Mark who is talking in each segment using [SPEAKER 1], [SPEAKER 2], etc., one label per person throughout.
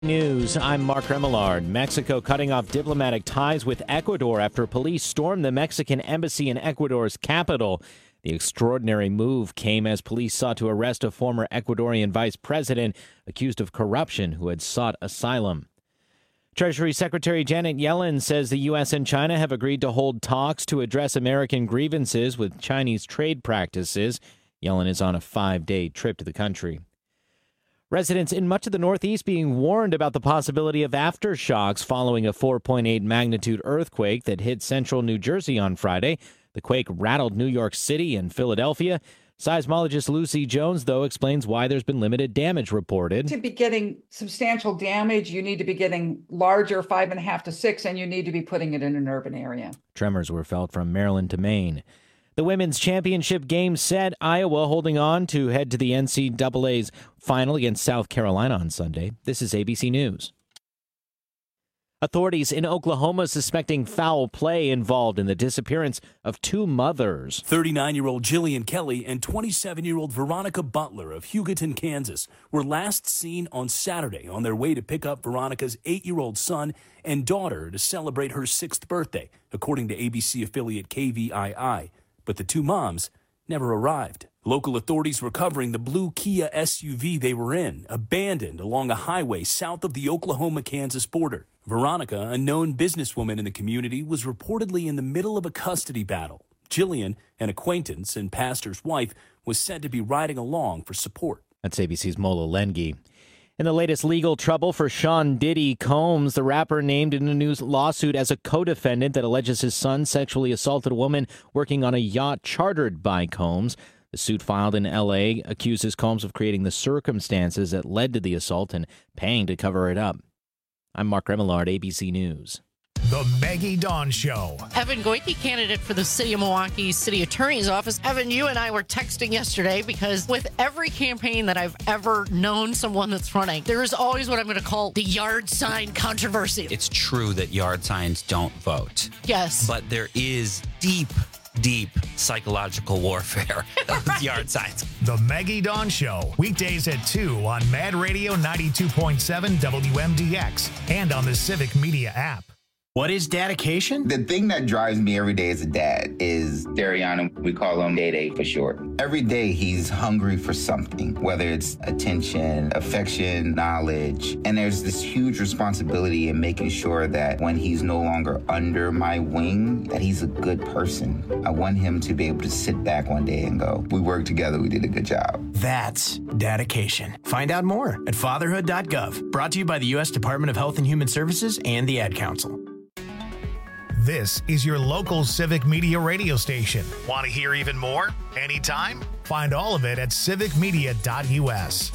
[SPEAKER 1] News, I'm Mark Remillard. Mexico cutting off diplomatic ties with Ecuador after police stormed the Mexican embassy in Ecuador's capital. The extraordinary move came as police sought to arrest a former Ecuadorian vice president accused of corruption who had sought asylum. Treasury Secretary Janet Yellen says the U.S. and China have agreed to hold talks to address American grievances with Chinese trade practices. Yellen is on a 5-day trip to the country. Residents in much of the Northeast being warned about the possibility of aftershocks following a 4.8 magnitude earthquake that hit central New Jersey on Friday. The quake rattled New York City and Philadelphia. Seismologist Lucy Jones, though, explains why there's been limited damage reported.
[SPEAKER 2] To be getting substantial damage, you need to be getting larger, 5.5 to 6, and you need to be putting it in an urban area.
[SPEAKER 1] Tremors were felt from Maryland to Maine. The women's championship game set, Iowa holding on to head to the NCAA's final against South Carolina on Sunday. This is ABC News. Authorities in Oklahoma suspecting foul play involved in the disappearance of 2 mothers.
[SPEAKER 3] 39-year-old Jillian Kelly and 27-year-old Veronica Butler of Hugoton, Kansas, were last seen on Saturday on their way to pick up Veronica's 8-year-old son and daughter to celebrate her 6th birthday, according to ABC affiliate KVII. But the 2 moms never arrived. Local authorities recovering the blue Kia SUV they were in, abandoned along a highway south of the Oklahoma-Kansas border. Veronica, a known businesswoman in the community, was reportedly in the middle of a custody battle. Jillian, an acquaintance and pastor's wife, was said to be riding along for support.
[SPEAKER 1] That's ABC's Mola Lengi. In the latest legal trouble for Sean Diddy Combs, the rapper named in a new lawsuit as a co-defendant that alleges his son sexually assaulted a woman working on a yacht chartered by Combs. The suit filed in L.A. accuses Combs of creating the circumstances that led to the assault and paying to cover it up. I'm Mark Remillard, ABC News.
[SPEAKER 4] The Maggie Dawn Show.
[SPEAKER 5] Evan Goyke, candidate for the City of Milwaukee City Attorney's Office. Evan, you and I were texting yesterday because with every campaign that I've ever known someone that's running, there is always what I'm going to call the yard sign controversy.
[SPEAKER 6] It's true that yard signs don't vote.
[SPEAKER 5] Yes.
[SPEAKER 6] But there is deep psychological warfare with yard signs.
[SPEAKER 4] The Maggie Dawn Show, weekdays at 2 on Mad Radio 92.7 WMDX and on the Civic Media app.
[SPEAKER 7] What is dedication?
[SPEAKER 8] The thing that drives me every day as a dad is Dariana. We call him Day for short. Every day he's hungry for something, whether it's attention, affection, knowledge. And there's this huge responsibility in making sure that when he's no longer under my wing, that he's a good person. I want him to be able to sit back one day and go, we worked together, we did a good job.
[SPEAKER 7] That's dedication. Find out more at fatherhood.gov. Brought to you by the U.S. Department of Health and Human Services and the Ad Council.
[SPEAKER 4] This is your local Civic Media radio station. Want to hear even more? Anytime? Find all of it at civicmedia.us.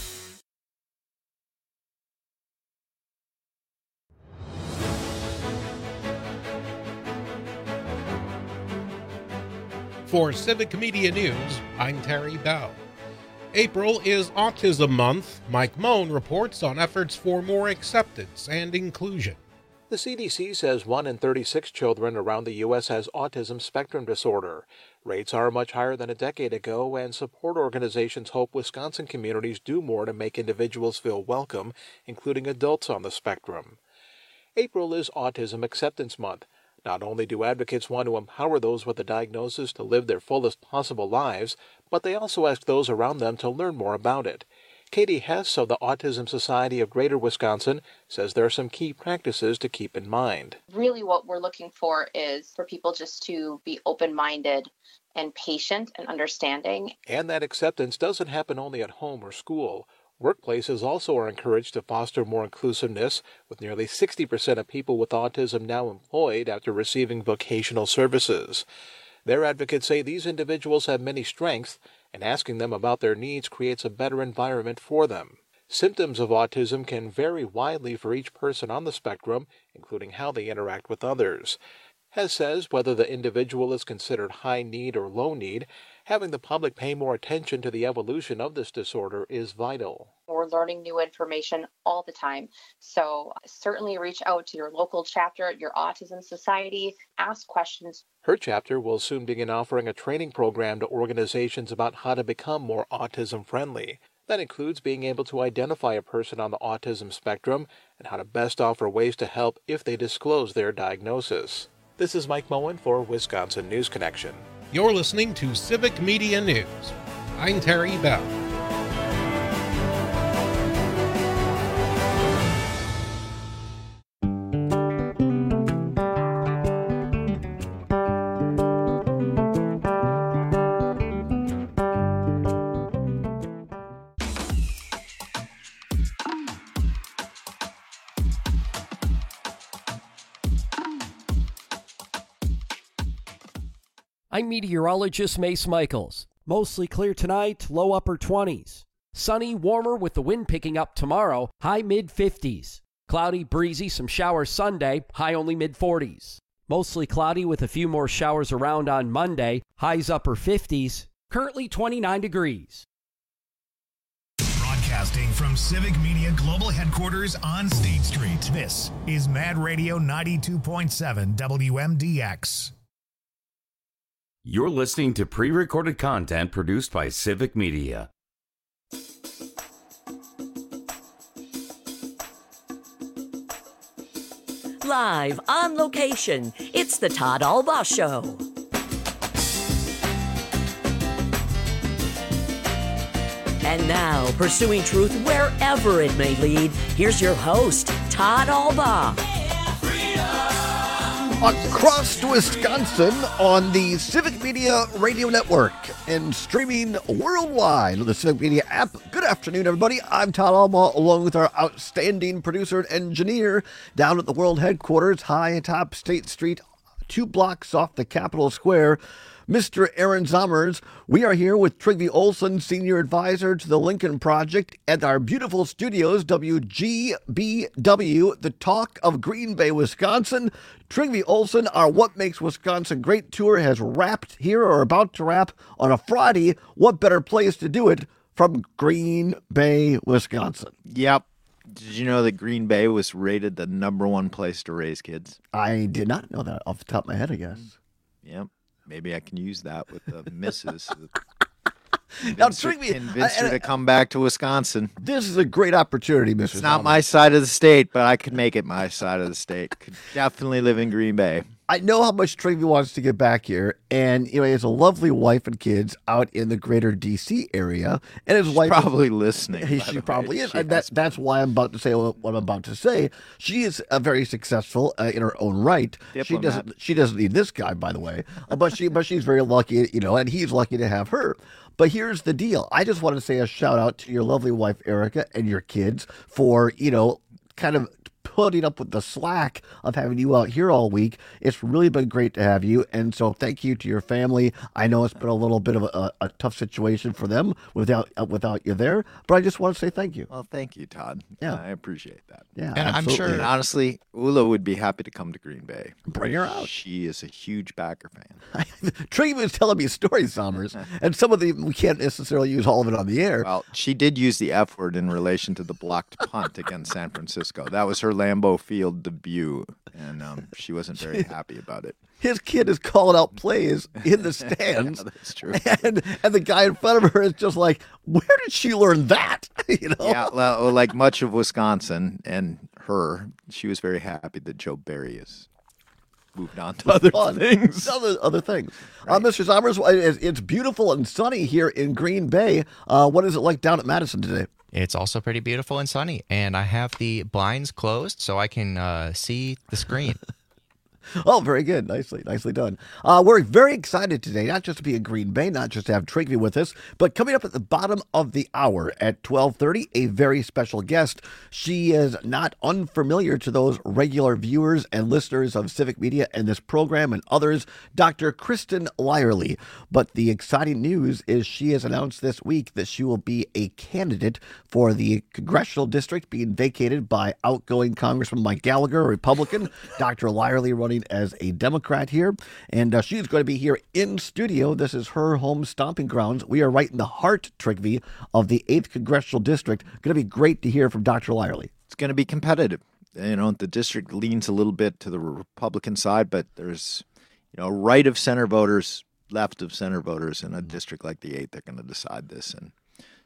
[SPEAKER 9] For Civic Media News, I'm Terry Bell. April is Autism Month. Mike Moan reports on efforts for more acceptance and inclusion.
[SPEAKER 10] The CDC says 1 in 36 children around the U.S. has autism spectrum disorder. Rates are much higher than a decade ago, and support organizations hope Wisconsin communities do more to make individuals feel welcome, including adults on the spectrum. April is Autism Acceptance Month. Not only do advocates want to empower those with a diagnosis to live their fullest possible lives, but they also ask those around them to learn more about it. Katie Hess of the Autism Society of Greater Wisconsin says there are some key practices to keep in mind.
[SPEAKER 11] Really what we're looking for is for people just to be open-minded and patient and understanding.
[SPEAKER 10] And that acceptance doesn't happen only at home or school. Workplaces also are encouraged to foster more inclusiveness, with nearly 60% of people with autism now employed after receiving vocational services. Their advocates say these individuals have many strengths, and asking them about their needs creates a better environment for them. Symptoms of autism can vary widely for each person on the spectrum, including how they interact with others. Hess says whether the individual is considered high need or low need, having the public pay more attention to the evolution of this disorder is vital.
[SPEAKER 11] We're learning new information all the time, so certainly reach out to your local chapter at your Autism Society, ask questions.
[SPEAKER 10] Her chapter will soon begin offering a training program to organizations about how to become more autism friendly. That includes being able to identify a person on the autism spectrum and how to best offer ways to help if they disclose their diagnosis. This is Mike Moen for Wisconsin News Connection.
[SPEAKER 9] You're listening to Civic Media News. I'm Terry Bell.
[SPEAKER 12] I'm meteorologist Mace Michaels. Mostly clear tonight, low upper 20s. Sunny, warmer with the wind picking up tomorrow, high mid-50s. Cloudy, breezy, some showers Sunday, high only mid-40s. Mostly cloudy with a few more showers around on Monday, highs upper 50s. Currently 29 degrees.
[SPEAKER 4] Broadcasting from Civic Media Global Headquarters on State Street, this is Mad Radio 92.7 WMDX.
[SPEAKER 13] You're listening to pre-recorded content produced by Civic Media.
[SPEAKER 14] Live on location, it's the Todd Albaugh Show. And now, pursuing truth wherever it may lead, here's your host, Todd Albaugh.
[SPEAKER 15] Across Wisconsin on the Civic Media Radio Network and streaming worldwide on the Civic Media app. Good afternoon, everybody. I'm Todd Albaugh, along with our outstanding producer and engineer down at the world headquarters, high atop State Street, 2 blocks off the Capitol Square, Mr. Aaron Zommers. We are here with Trygve Olsen, Senior Advisor to the Lincoln Project, at our beautiful studios, WGBW, the talk of Green Bay, Wisconsin. Trygve Olsen, our What Makes Wisconsin Great tour has wrapped here, or about to wrap, on a Friday. What better place to do it from Green Bay, Wisconsin?
[SPEAKER 16] Yep. Did you know that Green Bay was rated the #1 place to raise kids?
[SPEAKER 15] I did not know that off the top of my head, I guess.
[SPEAKER 16] Yep. Maybe I can use that with the missus.
[SPEAKER 15] Now, Trygve,
[SPEAKER 16] convince her to come back to Wisconsin.
[SPEAKER 15] This is a great opportunity, Mr.
[SPEAKER 16] It's not my side of the state, but I could make it my side of the state. Could definitely live in Green Bay.
[SPEAKER 15] I know how much Trygve wants to get back here, and he has a lovely wife and kids out in the greater D.C. area, and his wife
[SPEAKER 16] probably listening.
[SPEAKER 15] She probably is, and that's why I'm about to say what I'm about to say. She is very successful in her own right.
[SPEAKER 16] Diplomat.
[SPEAKER 15] She doesn't need this guy, by the way, but she's very lucky, and he's lucky to have her. But here's the deal. I just want to say a shout out to your lovely wife, Erica, and your kids for, kind of putting up with the slack of having you out here all week. It's really been great to have you, and so thank you to your family. I know it's been a little bit of a tough situation for them without you there, but I just want to say thank you.
[SPEAKER 16] Well, thank you, Todd.
[SPEAKER 15] Yeah.
[SPEAKER 16] I appreciate that.
[SPEAKER 15] Yeah,
[SPEAKER 16] and
[SPEAKER 15] absolutely.
[SPEAKER 16] I'm sure, and honestly, Ula would be happy to come to Green Bay.
[SPEAKER 15] Bring her out.
[SPEAKER 16] She is a huge Packer fan.
[SPEAKER 15] Trygve was telling me stories, Zommers, and some of them we can't necessarily use all of it on the air.
[SPEAKER 16] Well, she did use the F word in relation to the blocked punt against San Francisco. That was her Lambeau Field debut, and she wasn't very happy about it.
[SPEAKER 15] His kid is calling out plays in the stands.
[SPEAKER 16] Yeah, that's true.
[SPEAKER 15] And the guy in front of her is just like, where did she learn that?
[SPEAKER 16] Yeah, well, like much of Wisconsin and her, she was very happy that Joe Barry has moved on to other things.
[SPEAKER 15] Other things.
[SPEAKER 16] Right.
[SPEAKER 15] Mr. Zommers, it's beautiful and sunny here in Green Bay. What is it like down at Madison today?
[SPEAKER 17] It's also pretty beautiful and sunny, and I have the blinds closed so I can see the screen.
[SPEAKER 15] Oh, very good. Nicely done. We're very excited today, not just to be in Green Bay, not just to have Trygve with us, but coming up at the bottom of the hour at 12:30, a very special guest. She is not unfamiliar to those regular viewers and listeners of Civic Media and this program and others, Dr. Kristen Lyerly. But the exciting news is she has announced this week that she will be a candidate for the congressional district being vacated by outgoing Congressman Mike Gallagher, a Republican, Dr. Lyerly running as a Democrat here, and she's going to be here in studio. This is her home stomping grounds. We are right in the heart, Trygve, of the 8th Congressional District. Going to be great to hear from Dr. Lyerly.
[SPEAKER 16] It's going to be competitive. The district leans a little bit to the Republican side, but there's, right of center voters, left of center voters in a district like the 8th. They're going to decide this, and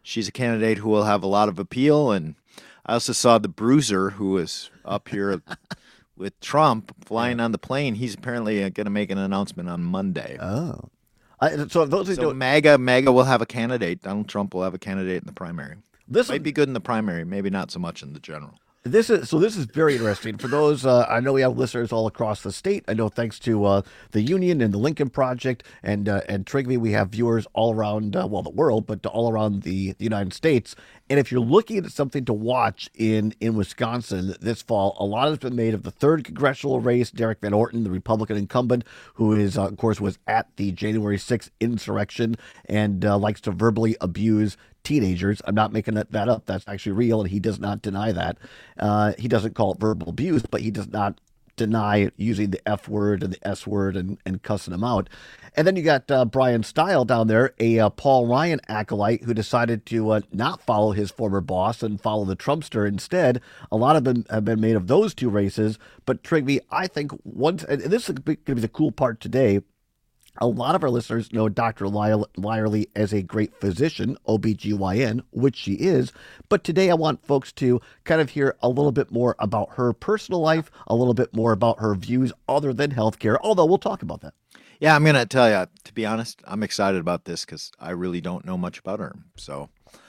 [SPEAKER 16] she's a candidate who will have a lot of appeal. And I also saw the Bruiser, who was up here with Trump flying on the plane. He's apparently going to make an announcement on Monday.
[SPEAKER 15] Oh. So
[SPEAKER 16] MAGA will have a candidate. Donald Trump will have a candidate in the primary. This might be good in the primary, maybe not so much in the general.
[SPEAKER 15] This is very interesting for those. I know we have listeners all across the state. I know thanks to the Union and the Lincoln Project and Trigby, we have viewers all around the world, but all around the United States. And if you're looking at something to watch in Wisconsin this fall, a lot has been made of the 3rd congressional race. Derek Van Orton, the Republican incumbent, who is of course was at the January 6th insurrection and likes to verbally abuse teenagers. I'm not making that up. That's actually real, and he does not deny that. He doesn't call it verbal abuse, but he does not deny using the F word and the S word and cussing them out. And then you got Brian Stile down there, a Paul Ryan acolyte who decided to not follow his former boss and follow the Trumpster instead. A lot of them have been made of those two races. But Trigby, I think once, and this is going to be the cool part today, a lot of our listeners know Dr. Lyerly as a great physician, OBGYN, which she is. But today I want folks to kind of hear a little bit more about her personal life, a little bit more about her views other than healthcare, although we'll talk about that.
[SPEAKER 16] Yeah, I'm going to tell you, to be honest, I'm excited about this because I really don't know much about her. So,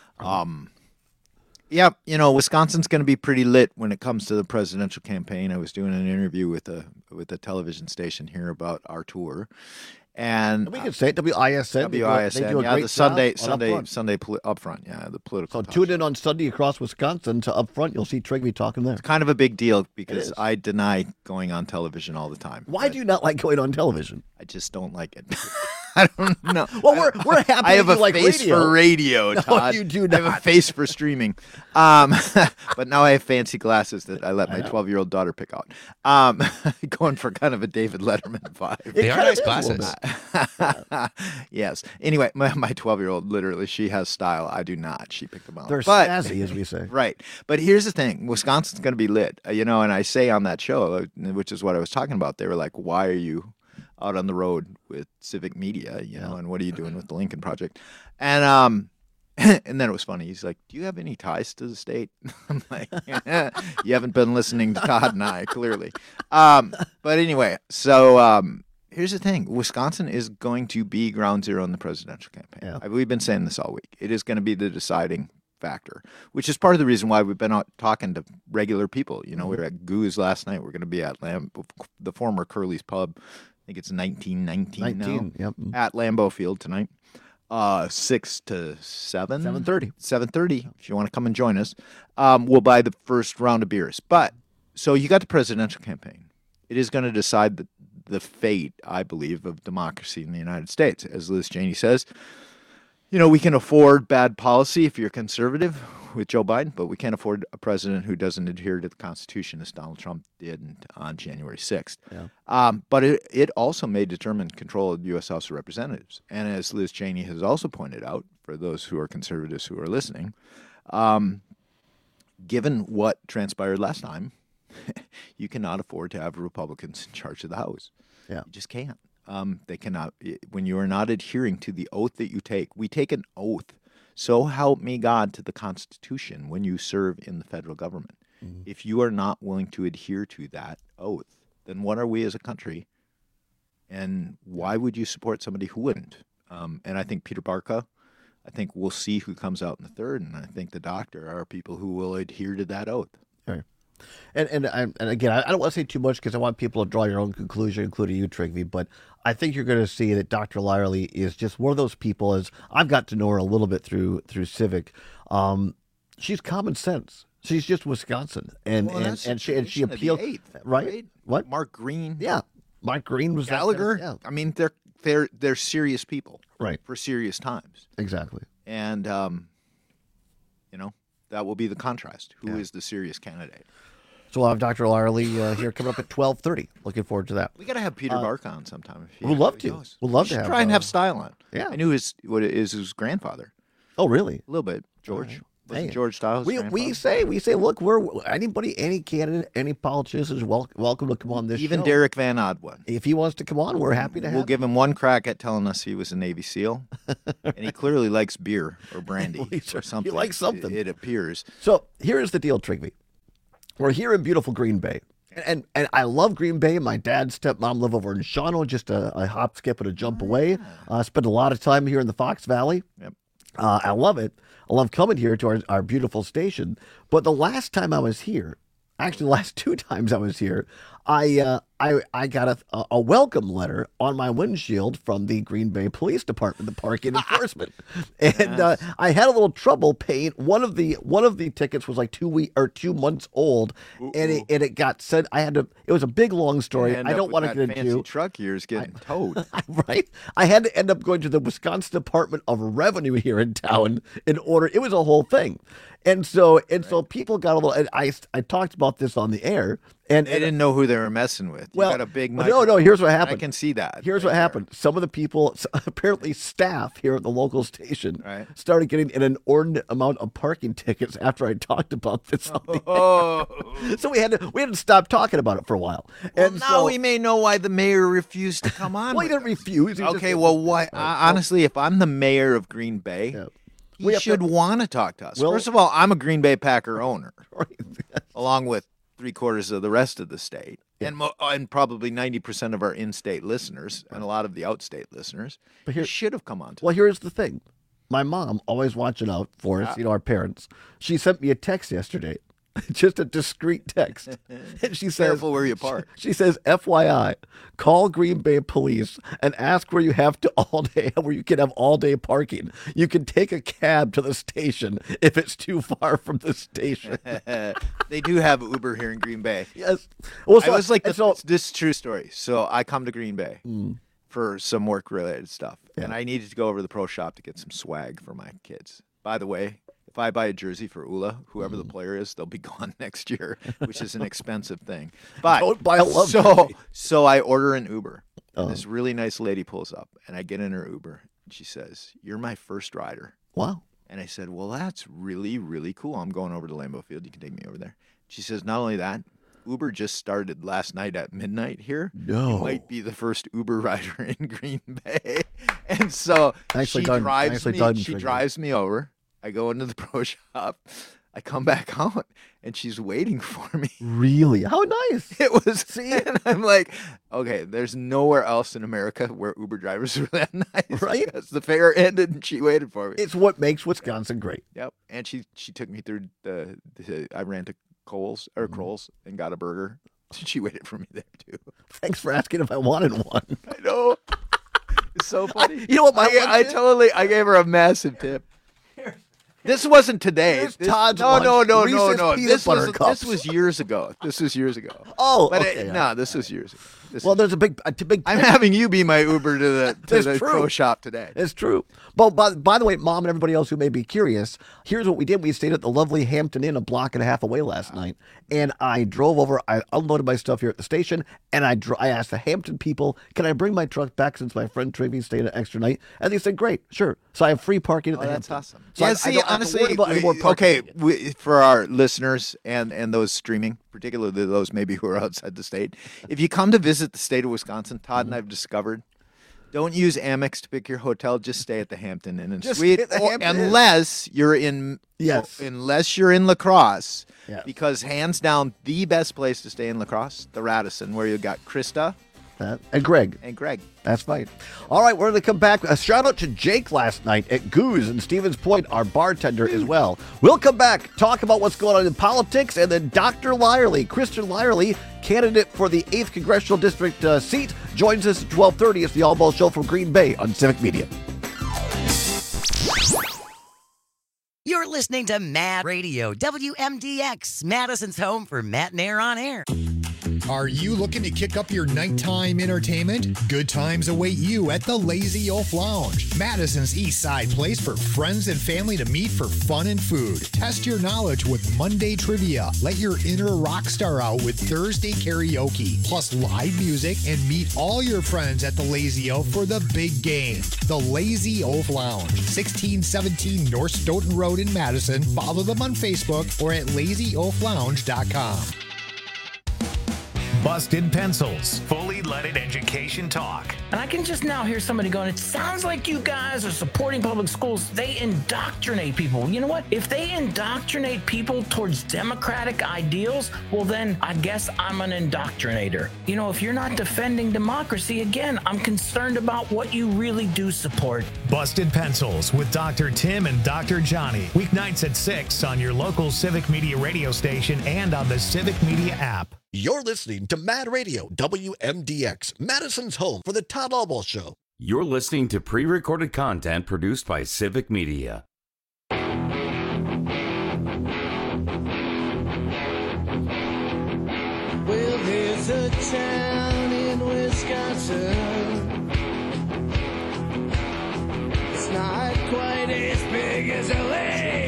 [SPEAKER 16] yeah, Wisconsin's going to be pretty lit when it comes to the presidential campaign. I was doing an interview with a television station here about our tour. And
[SPEAKER 15] we can say it, WISN.
[SPEAKER 16] The Sunday Upfront. Yeah, the political.
[SPEAKER 15] So tune in on Sunday across Wisconsin to Upfront. You'll see Trigby talking there.
[SPEAKER 16] It's kind of a big deal because I deny going on television all the time.
[SPEAKER 15] Why do you not like going on television?
[SPEAKER 16] I just don't like it. I don't know.
[SPEAKER 15] Well, we're happy.
[SPEAKER 16] I have a
[SPEAKER 15] like
[SPEAKER 16] face
[SPEAKER 15] radio.
[SPEAKER 16] for radio, Todd.
[SPEAKER 15] No, you do not.
[SPEAKER 16] I have a face for streaming. But now I have fancy glasses that I let my 12-year-old daughter pick out. Going for kind of a David Letterman vibe.
[SPEAKER 17] They are nice glasses.
[SPEAKER 16] Yes. Anyway, my 12-year-old, literally, she has style. I do not. She picked them out.
[SPEAKER 15] They're snazzy, as we say.
[SPEAKER 16] Right. But here's the thing. Wisconsin's going to be lit. And I say on that show, which is what I was talking about, they were like, why are you out on the road with Civic Media, and what are you doing with the Lincoln Project? And and then it was funny. He's like, do you have any ties to the state? I'm like, you haven't been listening to Todd and I, clearly. But anyway, so here's the thing. Wisconsin is going to be ground zero in the presidential campaign. Yeah. We've been saying this all week. It is going to be the deciding factor, which is part of the reason why we've been out talking to regular people. We were at Goose last night. We're going to be at the former Curly's Pub. I think it's 1919 now.
[SPEAKER 15] Yep.
[SPEAKER 16] At Lambeau Field tonight, 6 to 7.
[SPEAKER 15] 7:30.
[SPEAKER 16] 7:30. If you want to come and join us, we'll buy the first round of beers. But so you got the presidential campaign. It is going to decide the fate, I believe, of democracy in the United States. As Liz Cheney says, we can afford bad policy if you're conservative with Joe Biden, but we can't afford a president who doesn't adhere to the Constitution as Donald Trump did on January 6th.
[SPEAKER 15] Yeah.
[SPEAKER 16] But it also may determine control of the U.S. House of Representatives. And as Liz Cheney has also pointed out, for those who are conservatives who are listening, given what transpired last time, you cannot afford to have Republicans in charge of the House.
[SPEAKER 15] Yeah.
[SPEAKER 16] You just can't. They cannot. When you are not adhering to the oath that you take, we take an oath. So help me God to the Constitution when you serve in the federal government. Mm-hmm. If you are not willing to adhere to that oath, then what are we as a country? And why would you support somebody who wouldn't? And I think Peter Barca, I think we'll see who comes out in the third, and I think the doctor are people who will adhere to that oath.
[SPEAKER 15] Right. And again, I don't want to say too much because I want people to draw your own conclusion, including you, Trigby. But I think you're going to see that Dr. Lyerly is just one of those people. As I've got to know her a little bit through Civic, she's common sense. She's just Wisconsin, and she appealed, right? What?
[SPEAKER 16] Mark Green?
[SPEAKER 15] Yeah, Mark Green was
[SPEAKER 16] Gallagher.
[SPEAKER 15] Yeah.
[SPEAKER 16] I mean, they're serious people,
[SPEAKER 15] right?
[SPEAKER 16] For serious times,
[SPEAKER 15] exactly.
[SPEAKER 16] And that will be the contrast. Who is the serious candidate?
[SPEAKER 15] So we'll have Dr. Lyerly here coming up at 12:30. Looking forward to that.
[SPEAKER 16] We got to have Peter Barca on sometime.
[SPEAKER 15] We'd love to. We'd love to have.
[SPEAKER 16] Try and have Style on.
[SPEAKER 15] Yeah.
[SPEAKER 16] I knew his grandfather.
[SPEAKER 15] Oh, really?
[SPEAKER 16] A little bit. George. Wasn't George Stiles'
[SPEAKER 15] we say, look, any candidate, any politician is welcome to come on this show.
[SPEAKER 16] Even Derek Van Odwin.
[SPEAKER 15] If he wants to come on, we're happy to have
[SPEAKER 16] We'll
[SPEAKER 15] him.
[SPEAKER 16] give him one crack at telling us he was a Navy SEAL. And he clearly likes beer or brandy or something.
[SPEAKER 15] He likes something.
[SPEAKER 16] It appears.
[SPEAKER 15] So here's the deal, Trigby. We're here in beautiful Green Bay. And I love Green Bay. My dad's stepmom live over in Shawano, just a hop, skip, and a jump away. Spent a lot of time here in the Fox Valley.
[SPEAKER 16] Yep.
[SPEAKER 15] I love it. I love coming here to our beautiful station. But the last time I was here, actually the last 2 times I was here, I got a welcome letter on my windshield from the Green Bay Police Department, the parking enforcement, and I had a little trouble paying. One of the tickets was like 2 months old, and it got sent. I had to. It was a big long story. I don't want to get into.
[SPEAKER 16] Fancy truck years getting towed.
[SPEAKER 15] Right. I had to end up going to the Wisconsin Department of Revenue here in town in order. It was a whole thing. And so people got a little. And I talked about this on the air, and
[SPEAKER 16] they didn't know who they were messing with. You got a big microphone.
[SPEAKER 15] No. Here's what happened.
[SPEAKER 16] I can see that.
[SPEAKER 15] Here's what happened. Some of the people, apparently staff here at the local station, started getting an inordinate amount of parking tickets after I talked about this. On the air. So we had to stop talking about it for a while.
[SPEAKER 16] Well, and now we may know why the mayor refused to come on.
[SPEAKER 15] Well, he didn't refuse.
[SPEAKER 16] Okay. Well, why? Honestly, if I'm the mayor of Green Bay. Yeah. He should want to talk to us. First of all, I'm a Green Bay Packer owner, along with 3/4 of the rest of the state, and probably 90% of our in-state listeners, and a lot of the out-state listeners. But he should have come on.
[SPEAKER 15] Well, here's the thing: my mom, always watching out for us, our parents. She sent me a text yesterday, just a discreet text, and she says,
[SPEAKER 16] "Careful where you park."
[SPEAKER 15] She says, "FYI, call Green Bay Police and ask where you can have all day parking. You can take a cab to the station if it's too far from the station."
[SPEAKER 16] They do have Uber here in Green Bay.
[SPEAKER 15] Yes. Well,
[SPEAKER 16] I was like, this is a true story. So I come to Green Bay for some work-related stuff, and I needed to go over to the pro shop to get some swag for my kids. By the way, if I buy a jersey for Ula, whoever the player is, they'll be gone next year, which is an expensive thing. But
[SPEAKER 15] don't buy a love jersey.
[SPEAKER 16] So I order an Uber. And this really nice lady pulls up, and I get in her Uber, and she says, "You're my first rider."
[SPEAKER 15] Wow.
[SPEAKER 16] And I said, "Well, that's really, really cool. I'm going over to Lambeau Field. You can take me over there." She says, "Not only that, Uber just started last night at midnight here.
[SPEAKER 15] No.
[SPEAKER 16] You might be the first Uber rider in Green Bay." And so she drives me over. I go into the pro shop. I come back out, and she's waiting for me.
[SPEAKER 15] Really? How nice.
[SPEAKER 16] It was. See, and I'm like, okay, there's nowhere else in America where Uber drivers are that nice.
[SPEAKER 15] Right?
[SPEAKER 16] Because the fare ended, and she waited for me.
[SPEAKER 15] It's what makes Wisconsin great.
[SPEAKER 16] Yep. And she took me through I ran to Kroll's and got a burger. She waited for me there, too.
[SPEAKER 15] Thanks for asking if I wanted one.
[SPEAKER 16] I know. It's so funny.
[SPEAKER 15] You know what
[SPEAKER 16] I gave her a massive tip. This wasn't today.
[SPEAKER 15] Todd's
[SPEAKER 16] no.
[SPEAKER 15] This
[SPEAKER 16] was years ago.
[SPEAKER 15] Oh,
[SPEAKER 16] but
[SPEAKER 15] okay,
[SPEAKER 16] this was years ago.
[SPEAKER 15] There's a big.
[SPEAKER 16] I'm having you be my Uber to the pro shop today.
[SPEAKER 15] It's true. But by the way, Mom and everybody else who may be curious, here's what we did. We stayed at the lovely Hampton Inn a block and a half away last night, and I drove over. I unloaded my stuff here at the station, and I asked the Hampton people, "Can I bring my truck back since my friend Trivy stayed an extra night?" And they said, "Great, sure." So I have free parking at the Hampton.
[SPEAKER 16] That's awesome.
[SPEAKER 15] So
[SPEAKER 16] Yeah,
[SPEAKER 15] I don't have to worry about any more parking.
[SPEAKER 16] For our listeners and those streaming, particularly those maybe who are outside the state, if you come to visit the state of Wisconsin, Todd and I have discovered, don't use Amex to pick your hotel. Just stay at the Hampton Inn and Suite, unless you're in La Crosse, because hands down the best place to stay in La Crosse, the Radisson, where you got Krista.
[SPEAKER 15] And Greg. That's right. All right, we're going to come back. A shout out to Jake last night at Goose and Stevens Point, our bartender as well. We'll come back, talk about what's going on in politics, and then Dr. Lyerly, Christian Lyerly, candidate for the 8th Congressional District seat, joins us at 12:30. It's the All Ball Show from Green Bay on Civic Media.
[SPEAKER 18] You're listening to Mad Radio, WMDX, Madison's home for Matt and Air on Air.
[SPEAKER 19] Are you looking to kick up your nighttime entertainment? Good times await you at the Lazy Oaf Lounge, Madison's East Side place for friends and family to meet for fun and food. Test your knowledge with Monday trivia. Let your inner rock star out with Thursday karaoke, plus live music, and meet all your friends at the Lazy Oaf for the big game. The Lazy Oaf Lounge, 1617 North Stoughton Road in Madison. Follow them on Facebook or at lazyoaflounge.com.
[SPEAKER 4] Busted Pencils, fully leaded education talk.
[SPEAKER 20] And I can just now hear somebody going, it sounds like you guys are supporting public schools. They indoctrinate people. You know what? If they indoctrinate people towards democratic ideals, well, then I guess I'm an indoctrinator. You know, if you're not defending democracy, again, I'm concerned about what you really do support.
[SPEAKER 4] Busted Pencils with Dr. Tim and Dr. Johnny. Weeknights at 6 on your local Civic Media radio station and on the Civic Media app.
[SPEAKER 21] You're listening to Mad Radio, WMDX, Madison's home for the Todd Albaugh Show.
[SPEAKER 13] You're listening to pre-recorded content produced by Civic Media.
[SPEAKER 22] Well, there's a town in Wisconsin. It's not quite as big as LA.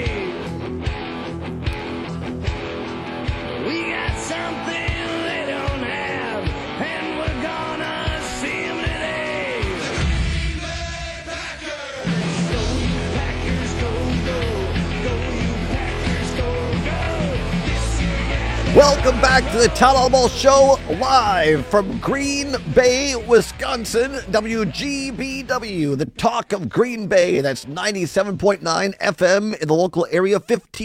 [SPEAKER 22] We got something they don't have, and we're gonna see them today. Green Bay Packers! Go you Packers, go, go. Go you Packers, go, go. This year, yeah.
[SPEAKER 15] Welcome back to the Todd Albaugh Show, live from Green Bay, Wisconsin, WGBW, the talk of Green Bay. That's 97.9 FM in the local area,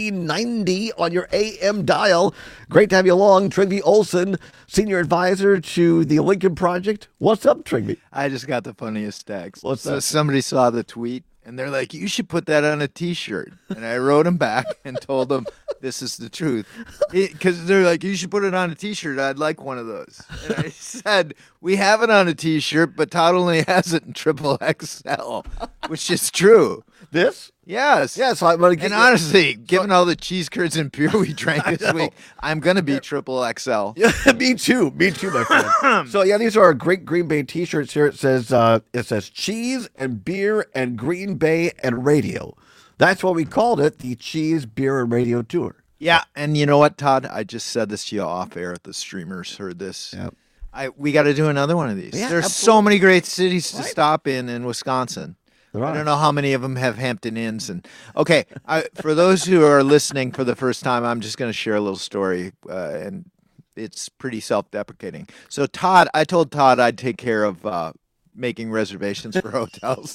[SPEAKER 15] 1590 on your AM dial. Great to have you along, Trygve Olsen, Senior Advisor to the Lincoln Project. What's up, Trygve?
[SPEAKER 16] I just got the funniest text.
[SPEAKER 15] What's that?
[SPEAKER 16] Somebody saw the tweet, and they're like, you should put that on a T-shirt. And I wrote them back and told them, this is the truth. Because they're like, you should put it on a T-shirt. I'd like one of those. And I said, we have it on a T-shirt, but Todd only has it in XXL, which is true.
[SPEAKER 15] This?
[SPEAKER 16] Yes.
[SPEAKER 15] Yes. I'm gonna get
[SPEAKER 16] honestly, given all the cheese curds and beer we drank this week, I'm going to be XXL.
[SPEAKER 15] Yeah, me too. Me too, my friend. So, yeah, these are our great Green Bay T-shirts here. It says cheese and beer and Green Bay and radio. That's what we called it, the Cheese, Beer, and Radio Tour.
[SPEAKER 16] Yeah, and you know what, Todd? I just said this to you off air. The streamers heard this.
[SPEAKER 15] Yep.
[SPEAKER 16] We got to do another one of these.
[SPEAKER 15] Yeah,
[SPEAKER 16] There's
[SPEAKER 15] absolutely.
[SPEAKER 16] so many great cities to stop in Wisconsin.
[SPEAKER 15] There are.
[SPEAKER 16] I don't know how many of them have Hampton Inns. And okay, for those who are listening for the first time, I'm just going to share a little story, and it's pretty self-deprecating. So I told Todd I'd take care of making reservations for hotels.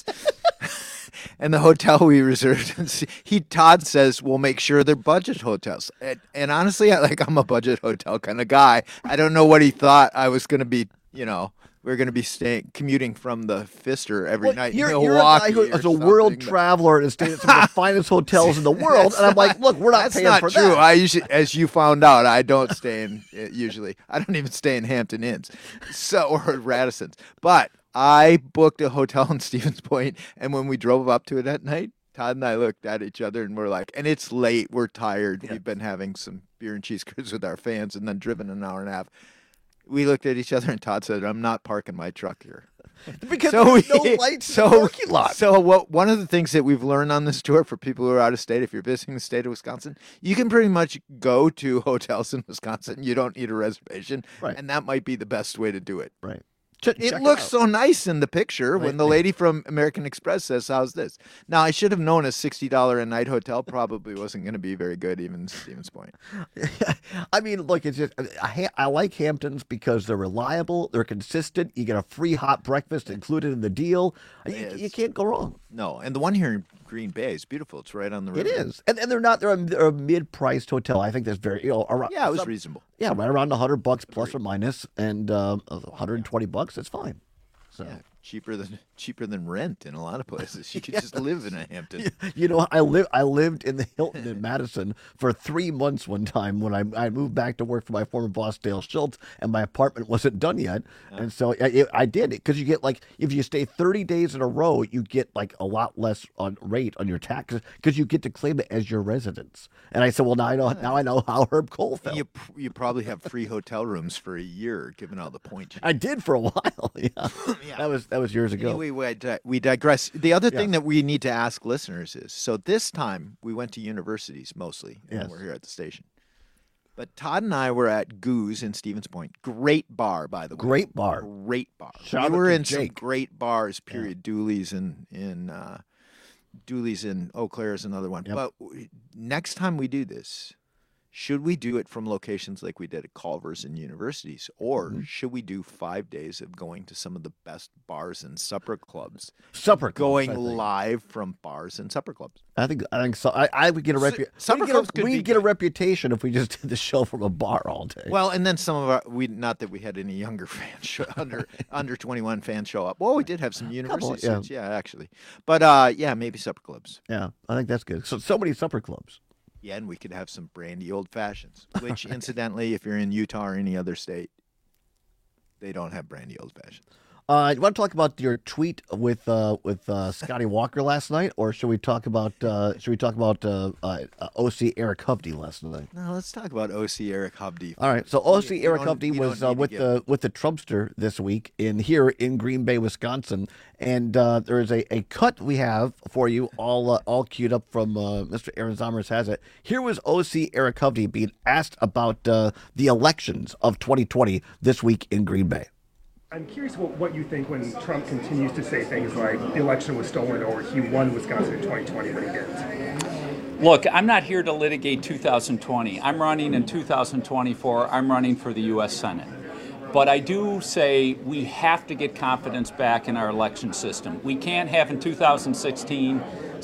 [SPEAKER 16] And the hotel we reserved, Todd says, we'll make sure they're budget hotels. And honestly, I'm a budget hotel kind of guy. I don't know what he thought I was going to be, we're going to be commuting from the Pfister every night in Milwaukee.
[SPEAKER 15] You're a guy who is a world traveler and stayed at some of the finest hotels in the world. And I'm like, look, we're not paying for that.
[SPEAKER 16] That's not true. As you found out, I don't stay in, usually. I don't even stay in Hampton Inns or Radisson's. But I booked a hotel in Stevens Point, and when we drove up to it at night, Todd and I looked at each other and we're like, and it's late, we're tired. Yeah. We've been having some beer and cheese curds with our fans and then driven an hour and a half. We looked at each other and Todd said, I'm not parking my truck here.
[SPEAKER 15] Because there's no lights in the parking lot.
[SPEAKER 16] So one of the things that we've learned on this tour for people who are out of state, if you're visiting the state of Wisconsin, you can pretty much go to hotels in Wisconsin. You don't need a reservation. Right. And that might be the best way to do it.
[SPEAKER 15] Right.
[SPEAKER 16] It looks so nice in the picture when the lady from American Express says, how's this? Now, I should have known a $60 a night hotel probably wasn't going to be very good, even in Stevens Point.
[SPEAKER 15] I mean, look, it's just I like Hamptons because they're reliable, they're consistent. You get a free hot breakfast included in the deal. You can't go wrong.
[SPEAKER 16] No, and the one here in Green Bay is beautiful. It's right on the river.
[SPEAKER 15] It is, and they're a mid-priced hotel. I think that's very around.
[SPEAKER 16] Yeah, it was reasonable.
[SPEAKER 15] Yeah, right around $100 plus or minus, and $120. It's fine. So.
[SPEAKER 16] Yeah. cheaper than rent in a lot of places. You could just live in a Hampton.
[SPEAKER 15] You know, I lived in the Hilton in Madison for 3 months one time when I moved back to work for my former boss Dale Schultz, and my apartment wasn't done yet, and so I did it because you get like if you stay 30 days in a row, you get like a lot less on rate on your taxes because you get to claim it as your residence. And I said, well, now I know how Herb Cole felt.
[SPEAKER 16] You probably have free hotel rooms for a year, given all the points.
[SPEAKER 15] I did for a while. Yeah. That was years ago.
[SPEAKER 16] Anyway, we digress. The other thing that we need to ask listeners is, so this time we went to universities mostly when we're here at the station. But Todd and I were at Goose in Stevens Point. Great bar, by the way.
[SPEAKER 15] Great bar.
[SPEAKER 16] Great bar.
[SPEAKER 15] Shout
[SPEAKER 16] we
[SPEAKER 15] out
[SPEAKER 16] were
[SPEAKER 15] to
[SPEAKER 16] in some
[SPEAKER 15] Jake.
[SPEAKER 16] great bars, period. Dooley's in Dooley's in Eau Claire is another one. But next time we do this, should we do it from locations like we did at Culver's and universities, or should we do 5 days of going to some of the best bars and supper clubs? Going live from bars and supper clubs.
[SPEAKER 15] I think so. I would get a we'd get a reputation if we just did the show from a bar all day.
[SPEAKER 16] Well, and then some of our not that we had any younger fans under 21 fans show up. Well, we did have some university students, actually. But maybe supper clubs.
[SPEAKER 15] Yeah, I think that's good. So many supper clubs.
[SPEAKER 16] Yeah, and we could have some brandy old fashions, which incidentally, if you're in Utah or any other state, they don't have brandy old fashions.
[SPEAKER 15] You want to talk about your tweet with Scotty Walker last night, or should we talk about OC Eric Hovde last night?
[SPEAKER 16] No, let's talk about OC Eric Hovde.
[SPEAKER 15] All right, so OC Eric Hovde was with the Trumpster this week here in Green Bay, Wisconsin, and there is a cut we have for you all queued up from Mr. Aaron Zomers has it. Here was OC Eric Hovde being asked about the elections of 2020 this week in Green Bay.
[SPEAKER 2] I'm curious what you think when Trump continues to say things like the election was stolen or he won Wisconsin in 2020 when he didn't.
[SPEAKER 3] Look, I'm not here to litigate 2020. I'm running in 2024. I'm running for the U.S. Senate. But I do say we have to get confidence back in our election system. We can't have in 2016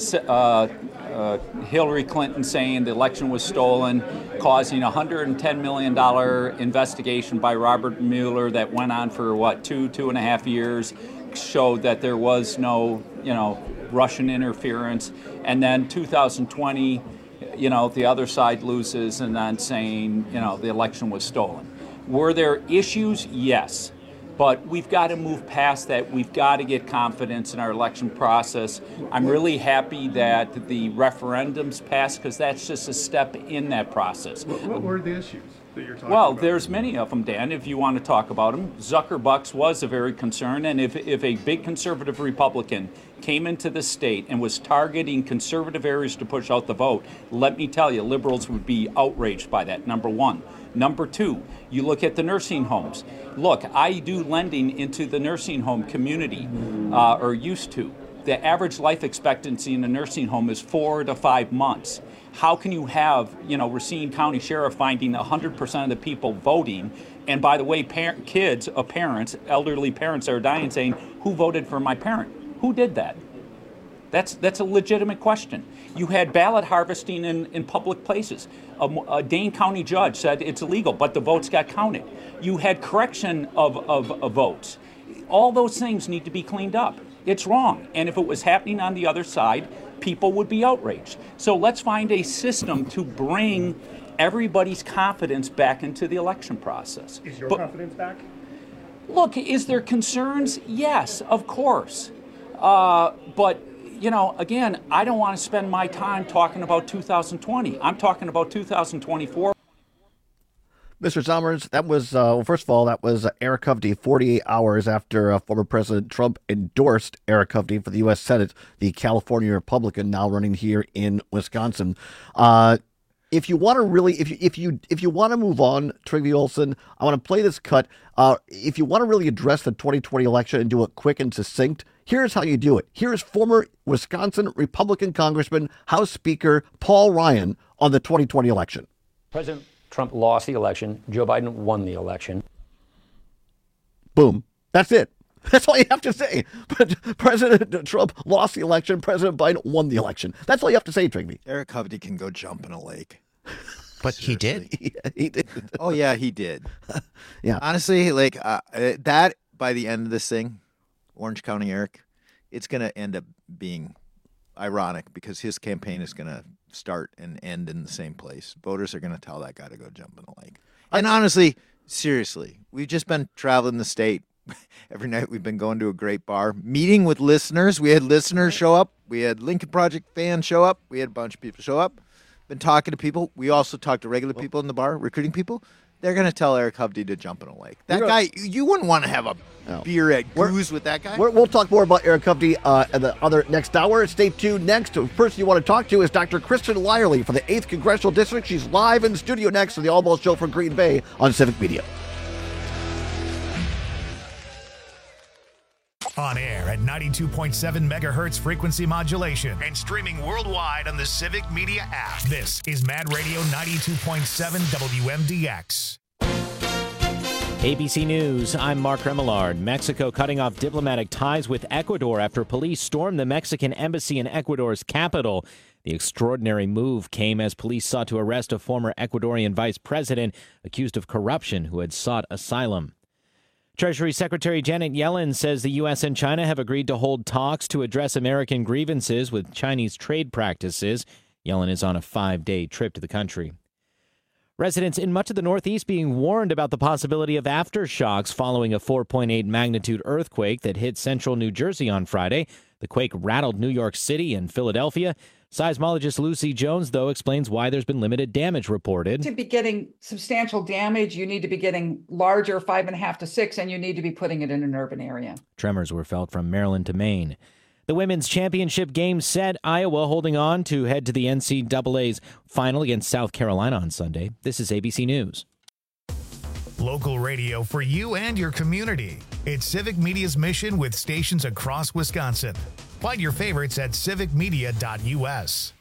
[SPEAKER 3] Hillary Clinton saying the election was stolen, causing a $110 million investigation by Robert Mueller that went on for, 2.5 years, showed that there was no, Russian interference. And then 2020, the other side loses and then saying, the election was stolen. Were there issues? Yes. But we've got to move past that. We've got to get confidence in our election process. I'm really happy that the referendums passed because that's just a step in that process.
[SPEAKER 2] What were the issues that you're talking about?
[SPEAKER 3] Well, there's many of them, Dan, if you want to talk about them. Zuckerbucks was a very concern, and if a big conservative Republican came into the state and was targeting conservative areas to push out the vote, let me tell you, liberals would be outraged by that, number one. Number two, you look at the nursing homes. Look, I do lending into the nursing home community, or used to. The average life expectancy in a nursing home is 4 to 5 months. How can you have, Racine County Sheriff finding 100% of the people voting, and by the way, kids of parents, elderly parents are dying saying, who voted for my parent? Who did that? That's a legitimate question. You had ballot harvesting in public places. A Dane County judge said it's illegal, but the votes got counted. You had correction of votes. All those things need to be cleaned up. It's wrong. And if it was happening on the other side, people would be outraged. So let's find a system to bring everybody's confidence back into the election process.
[SPEAKER 2] Is your confidence back?
[SPEAKER 3] Look, is there concerns? Yes, of course. But again, I don't want to spend my time talking about 2020. I'm talking about 2024.
[SPEAKER 15] Mr. Zomers, that was, first of all, that was Eric Hovde 48 hours after former President Trump endorsed Eric Hovde for the U.S. Senate, the California Republican now running here in Wisconsin. If you want to really, if you want to move on, Trygve Olsen, I want to play this cut. If you want to really address the 2020 election and do it quick and succinct, here's how you do it. Here's former Wisconsin Republican Congressman, House Speaker Paul Ryan on the 2020 election.
[SPEAKER 23] President Trump lost the election. Joe Biden won the election.
[SPEAKER 15] Boom. That's it. That's all you have to say. But President Trump lost the election. President Biden won the election. That's all you have to say, Trygve.
[SPEAKER 16] Eric Hovde can go jump in a lake.
[SPEAKER 17] But he did.
[SPEAKER 15] Yeah, he did.
[SPEAKER 16] Oh, yeah, he did.
[SPEAKER 15] Yeah.
[SPEAKER 16] Honestly, that by the end of this thing, Orange County Eric, it's going to end up being ironic because his campaign is going to start and end in the same place. Voters are going to tell that guy to go jump in the lake. And honestly, seriously, we've just been traveling the state. Every night we've been going to a great bar, meeting with listeners. We had listeners show up. We had Lincoln Project fans show up. We had a bunch of people show up. Been talking to people. We also talked to regular people in the bar, recruiting people. They're going to tell Eric Hovde to jump in a lake. That guy, you wouldn't want to have a beer at Goose with that guy.
[SPEAKER 15] We'll talk more about Eric Hovde in the other next hour. Stay tuned. Next, the person you want to talk to is Dr. Kristen Lyerly from the 8th Congressional District. She's live in the studio next to the All Balls Show for Green Bay on Civic Media.
[SPEAKER 4] On air at 92.7 megahertz frequency modulation and streaming worldwide on the Civic Media app. This is Mad Radio 92.7 WMDX.
[SPEAKER 1] ABC News, I'm Mark Remillard. Mexico cutting off diplomatic ties with Ecuador after police stormed the Mexican embassy in Ecuador's capital. The extraordinary move came as police sought to arrest a former Ecuadorian vice president accused of corruption who had sought asylum. Treasury Secretary Janet Yellen says the U.S. and China have agreed to hold talks to address American grievances with Chinese trade practices. Yellen is on a 5-day trip to the country. Residents in much of the Northeast being warned about the possibility of aftershocks following a 4.8 magnitude earthquake that hit central New Jersey on Friday. The quake rattled New York City and Philadelphia. Seismologist Lucy Jones, though, explains why there's been limited damage reported.
[SPEAKER 5] To be getting substantial damage, you need to be getting larger, 5.5 to 6, and you need to be putting it in an urban area.
[SPEAKER 1] Tremors were felt from Maryland to Maine. The women's championship game set, Iowa holding on to head to the NCAA's final against South Carolina on Sunday. This is ABC News.
[SPEAKER 4] Local radio for you and your community. It's Civic Media's mission with stations across Wisconsin. Find your favorites at civicmedia.us.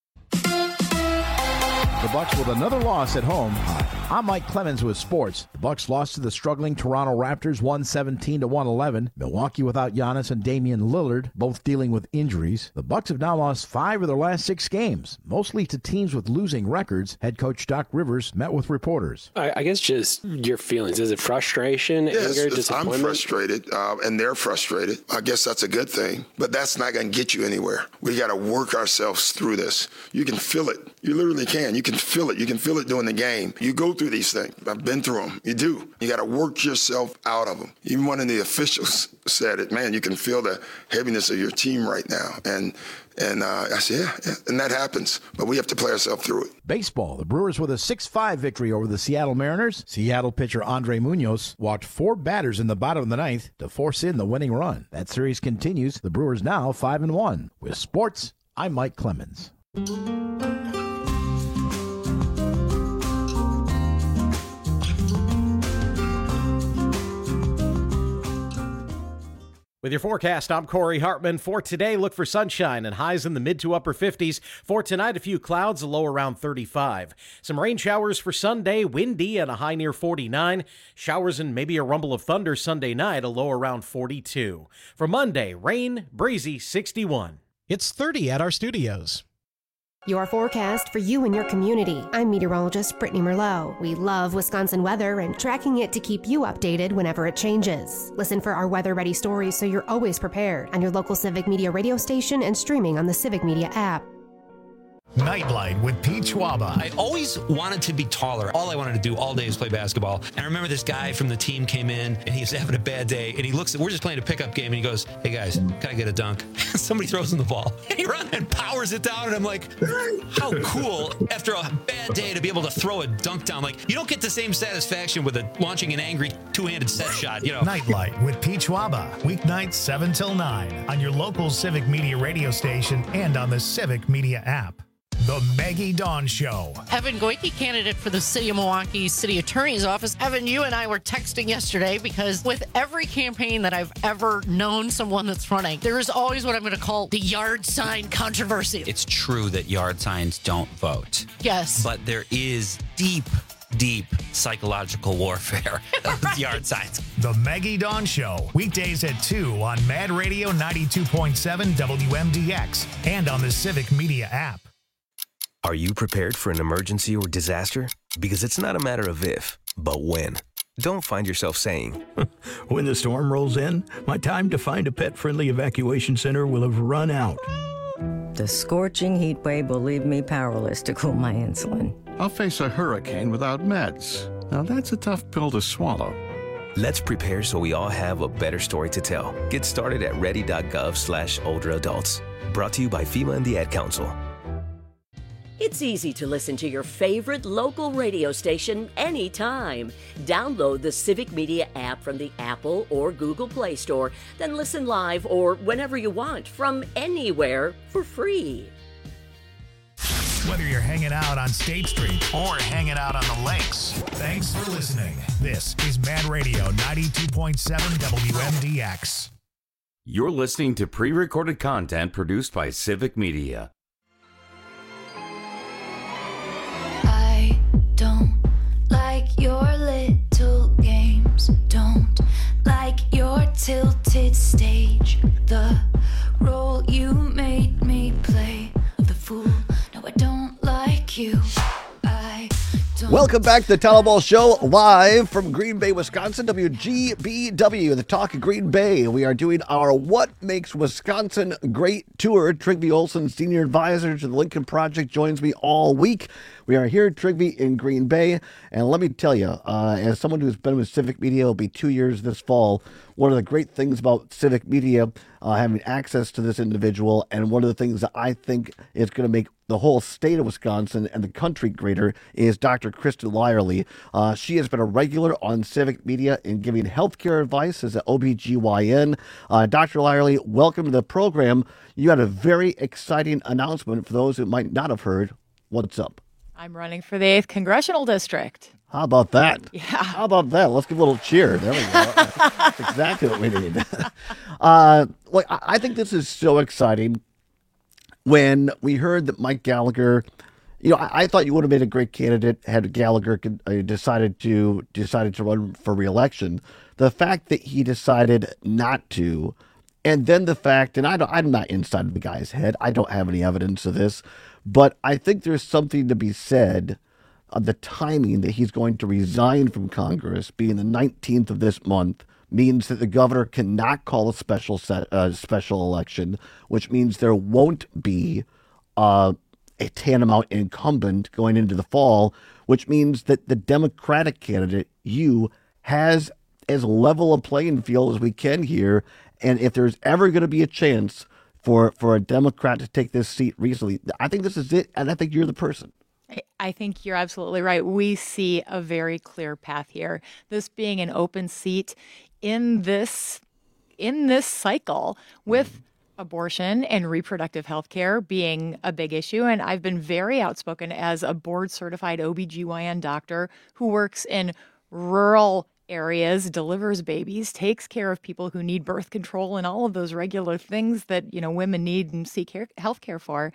[SPEAKER 6] The Bucks with another loss at home. Hi, I'm Mike Clemens with sports. The Bucks lost to the struggling Toronto Raptors 117-111. Milwaukee without Giannis and Damian Lillard, both dealing with injuries. The Bucks have now lost 5 of their last 6 games, mostly to teams with losing records. Head coach Doc Rivers met with reporters.
[SPEAKER 24] I guess just your feelings. Is it frustration, anger, disappointment?
[SPEAKER 25] I'm frustrated, and they're frustrated. I guess that's a good thing, but that's not going to get you anywhere. We got to work ourselves through this. You can feel it. You literally can. You can feel it. You can feel it during the game. You go through these things. I've been through them. You do. You got to work yourself out of them. Even one of the officials said it. Man, you can feel the heaviness of your team right now. And I said, yeah, and that happens. But we have to play ourselves through it.
[SPEAKER 6] Baseball. The Brewers with a 6-5 victory over the Seattle Mariners. Seattle pitcher Andre Munoz walked 4 batters in the bottom of the 9th to force in the winning run. That series continues. The Brewers now 5-1. With sports, I'm Mike Clemens.
[SPEAKER 26] With your forecast, I'm Corey Hartman. For today, look for sunshine and highs in the mid to upper 50s. For tonight, a few clouds, a low around 35. Some rain showers for Sunday, windy and a high near 49. Showers and maybe a rumble of thunder Sunday night, a low around 42. For Monday, rain, breezy, 61.
[SPEAKER 27] It's 30 at our studios.
[SPEAKER 28] Your forecast for you and your community. I'm meteorologist Brittany Merlot. We love Wisconsin weather and tracking it to keep you updated whenever it changes. Listen for our weather-ready stories so you're always prepared on your local Civic Media radio station and streaming on the Civic Media app.
[SPEAKER 4] Nightlight with Pete Schwaba.
[SPEAKER 29] I always wanted to be taller. All I wanted to do all day is play basketball. And I remember this guy from the team came in, and he was having a bad day. And he looks at, we're just playing a pickup game, and he goes, hey guys, can I get a dunk? Somebody throws him the ball. And he runs and powers it down. And I'm like, how cool after a bad day to be able to throw a dunk down. Like, you don't get the same satisfaction with launching an angry two-handed set shot, you know.
[SPEAKER 4] Nightlight with Pete Schwaba. Weeknights 7 till 9 on your local Civic Media radio station and on the Civic Media app. The Maggie Dawn Show.
[SPEAKER 30] Evan Goyke, candidate for the City of Milwaukee City Attorney's Office. Evan, you and I were texting yesterday because with every campaign that I've ever known someone that's running, there is always what I'm going to call the yard sign controversy.
[SPEAKER 31] It's true that yard signs don't vote.
[SPEAKER 30] Yes.
[SPEAKER 31] But there is deep psychological warfare with yard signs.
[SPEAKER 4] The Maggie Dawn Show. Weekdays at 2 on Mad Radio 92.7 WMDX and on the Civic Media app.
[SPEAKER 32] Are you prepared for an emergency or disaster? Because it's not a matter of if, but when.
[SPEAKER 7] don't find yourself saying,
[SPEAKER 8] when the storm rolls in, my time to find a pet-friendly evacuation center will have run out.
[SPEAKER 9] The scorching heat wave will leave me powerless to cool my insulin.
[SPEAKER 10] I'll face a hurricane without meds. Now that's a tough pill to swallow.
[SPEAKER 7] Let's prepare so we all have a better story to tell. Get started at ready.gov/older adults. Brought to you by FEMA and the Ad Council.
[SPEAKER 11] It's easy to listen to your favorite local radio station anytime. Download the Civic Media app from the Apple or Google Play Store, then listen live or whenever you want from anywhere for free.
[SPEAKER 4] Whether you're hanging out on State Street or hanging out on the lakes, thanks for listening. This is Man Radio 92.7 WMDX.
[SPEAKER 13] You're listening to pre-recorded content produced by Civic Media.
[SPEAKER 12] I don't like your little games. Don't like your tilted stage. The role you made me play of the fool. No, I don't like you. I don't.
[SPEAKER 15] Welcome back to the Teller Show, live from Green Bay, Wisconsin, WGBW, the Talk of Green Bay. We are doing our What Makes Wisconsin Great tour. Trygve Olson, Senior Advisor to the Lincoln Project, joins me all week. We are here at Trygve in Green Bay, and let me tell you, as someone who's been with Civic Media, it'll be 2 years this fall, one of the great things about Civic Media, having access to this individual, and one of the things that I think is going to make the whole state of Wisconsin and the country greater is Dr. Kristen Lyerly. She has been a regular on Civic Media in giving healthcare advice as an OBGYN. Dr. Lyerly, welcome to the program. You had a very exciting announcement for those who might not have heard. What's up?
[SPEAKER 14] I'm running for the 8th Congressional District.
[SPEAKER 15] How about that?
[SPEAKER 14] Yeah.
[SPEAKER 15] How about that? Let's give a little cheer. There we go. That's exactly what we need. I think this is so exciting. When we heard that Mike Gallagher, I thought you would have been a great candidate had Gallagher decided to run for re-election. The fact that he decided not to, and then the fact, and I'm not inside the guy's head. I don't have any evidence of this, but I think there's something to be said of the timing that he's going to resign from Congress, being the 19th of this month, means that the governor cannot call a special election, which means there won't be a tantamount incumbent going into the fall, which means that the Democratic candidate, has as level a playing field as we can here. And if there's ever going to be a chance for a Democrat to take this seat recently, I think this is it, and I think you're the person.
[SPEAKER 14] I think you're absolutely right. We see a very clear path here. This being an open seat in this cycle with abortion and reproductive health care being a big issue. And I've been very outspoken as a board-certified OBGYN doctor who works in rural areas, delivers babies, takes care of people who need birth control and all of those regular things that, women need and seek health care for.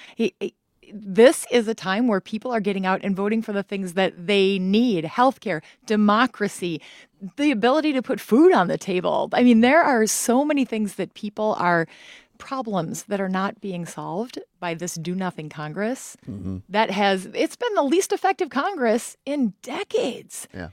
[SPEAKER 14] This is a time where people are getting out and voting for the things that they need: healthcare, democracy, the ability to put food on the table. I mean, there are so many things that problems that are not being solved by this do-nothing Congress. Mm-hmm. It's been the least effective Congress in decades.
[SPEAKER 15] Yeah,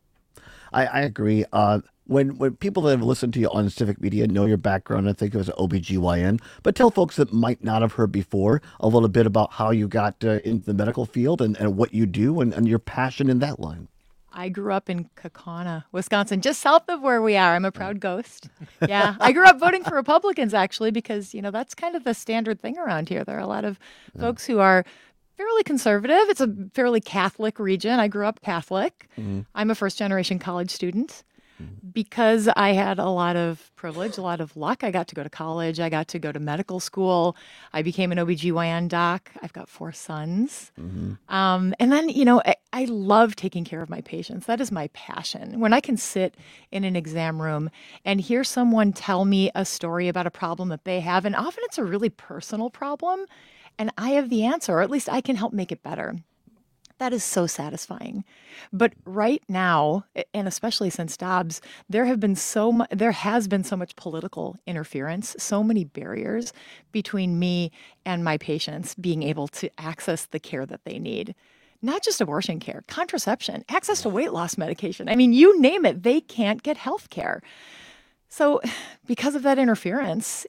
[SPEAKER 15] I agree. When people that have listened to you on Civic Media know your background, I think it was an OBGYN, but tell folks that might not have heard before a little bit about how you got into the medical field and what you do and your passion in that line.
[SPEAKER 14] I grew up in Kaukauna, Wisconsin, just south of where we are. I'm a proud ghost. Yeah, I grew up voting for Republicans, actually, because, that's kind of the standard thing around here. There are a lot of folks who are fairly conservative. It's a fairly Catholic region. I grew up Catholic. Mm-hmm. I'm a first-generation college student. Because I had a lot of privilege, a lot of luck. I got to go to college. I got to go to medical school. I became an OBGYN doc. I've got 4 sons. Mm-hmm. And then, I love taking care of my patients. That is my passion. When I can sit in an exam room and hear someone tell me a story about a problem that they have, and often it's a really personal problem, and I have the answer, or at least I can help make it better. That is so satisfying. But right now, and especially since Dobbs, there has been so much political interference, so many barriers between me and my patients being able to access the care that they need. not just abortion care, contraception, access to weight loss medication. I mean, you name it, they can't get health care. So because of that interference,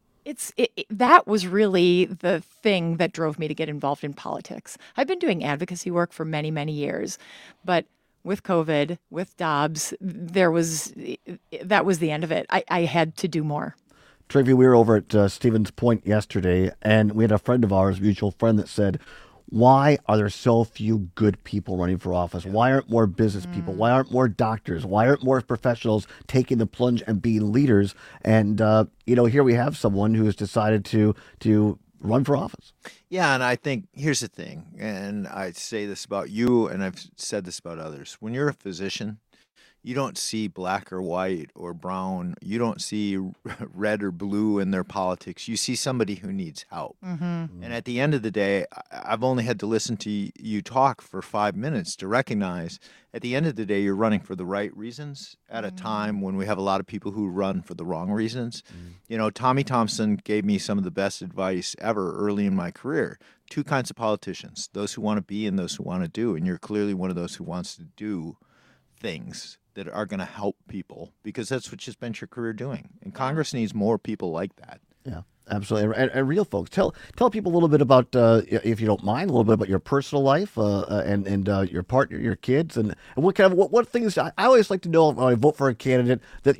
[SPEAKER 14] that was really the thing that drove me to get involved in politics. I've been doing advocacy work for many, many years, but with COVID, with Dobbs, that was the end of it. I had to do more.
[SPEAKER 15] Trivia, we were over at Stevens Point yesterday, and we had a friend of ours, mutual friend, that said, why are there so few good people running for office? Why aren't more business people? Why aren't more doctors? Why aren't more professionals taking the plunge and being leaders? And, here we have someone who has decided to run for office.
[SPEAKER 2] Yeah, and I think here's the thing, and I say this about you, and I've said this about others. When you're a physician, you don't see black or white or brown. You don't see red or blue in their politics. You see somebody who needs help. And at the end of the day, I've only had to listen to you talk for 5 minutes to recognize at the end of the day, you're running for the right reasons at a time when we have a lot of people who run for the wrong reasons. Tommy Thompson gave me some of the best advice ever early in my career. 2 kinds of politicians, those who want to be and those who want to do. And you're clearly one of those who wants to do things that are going to help people, because that's what you spent your career doing. And Congress needs more people like that.
[SPEAKER 15] Yeah, absolutely. And real folks, tell people a little bit about, if you don't mind, a little bit about your personal life and your partner, your kids, and what kind of what things. I always like to know when I vote for a candidate that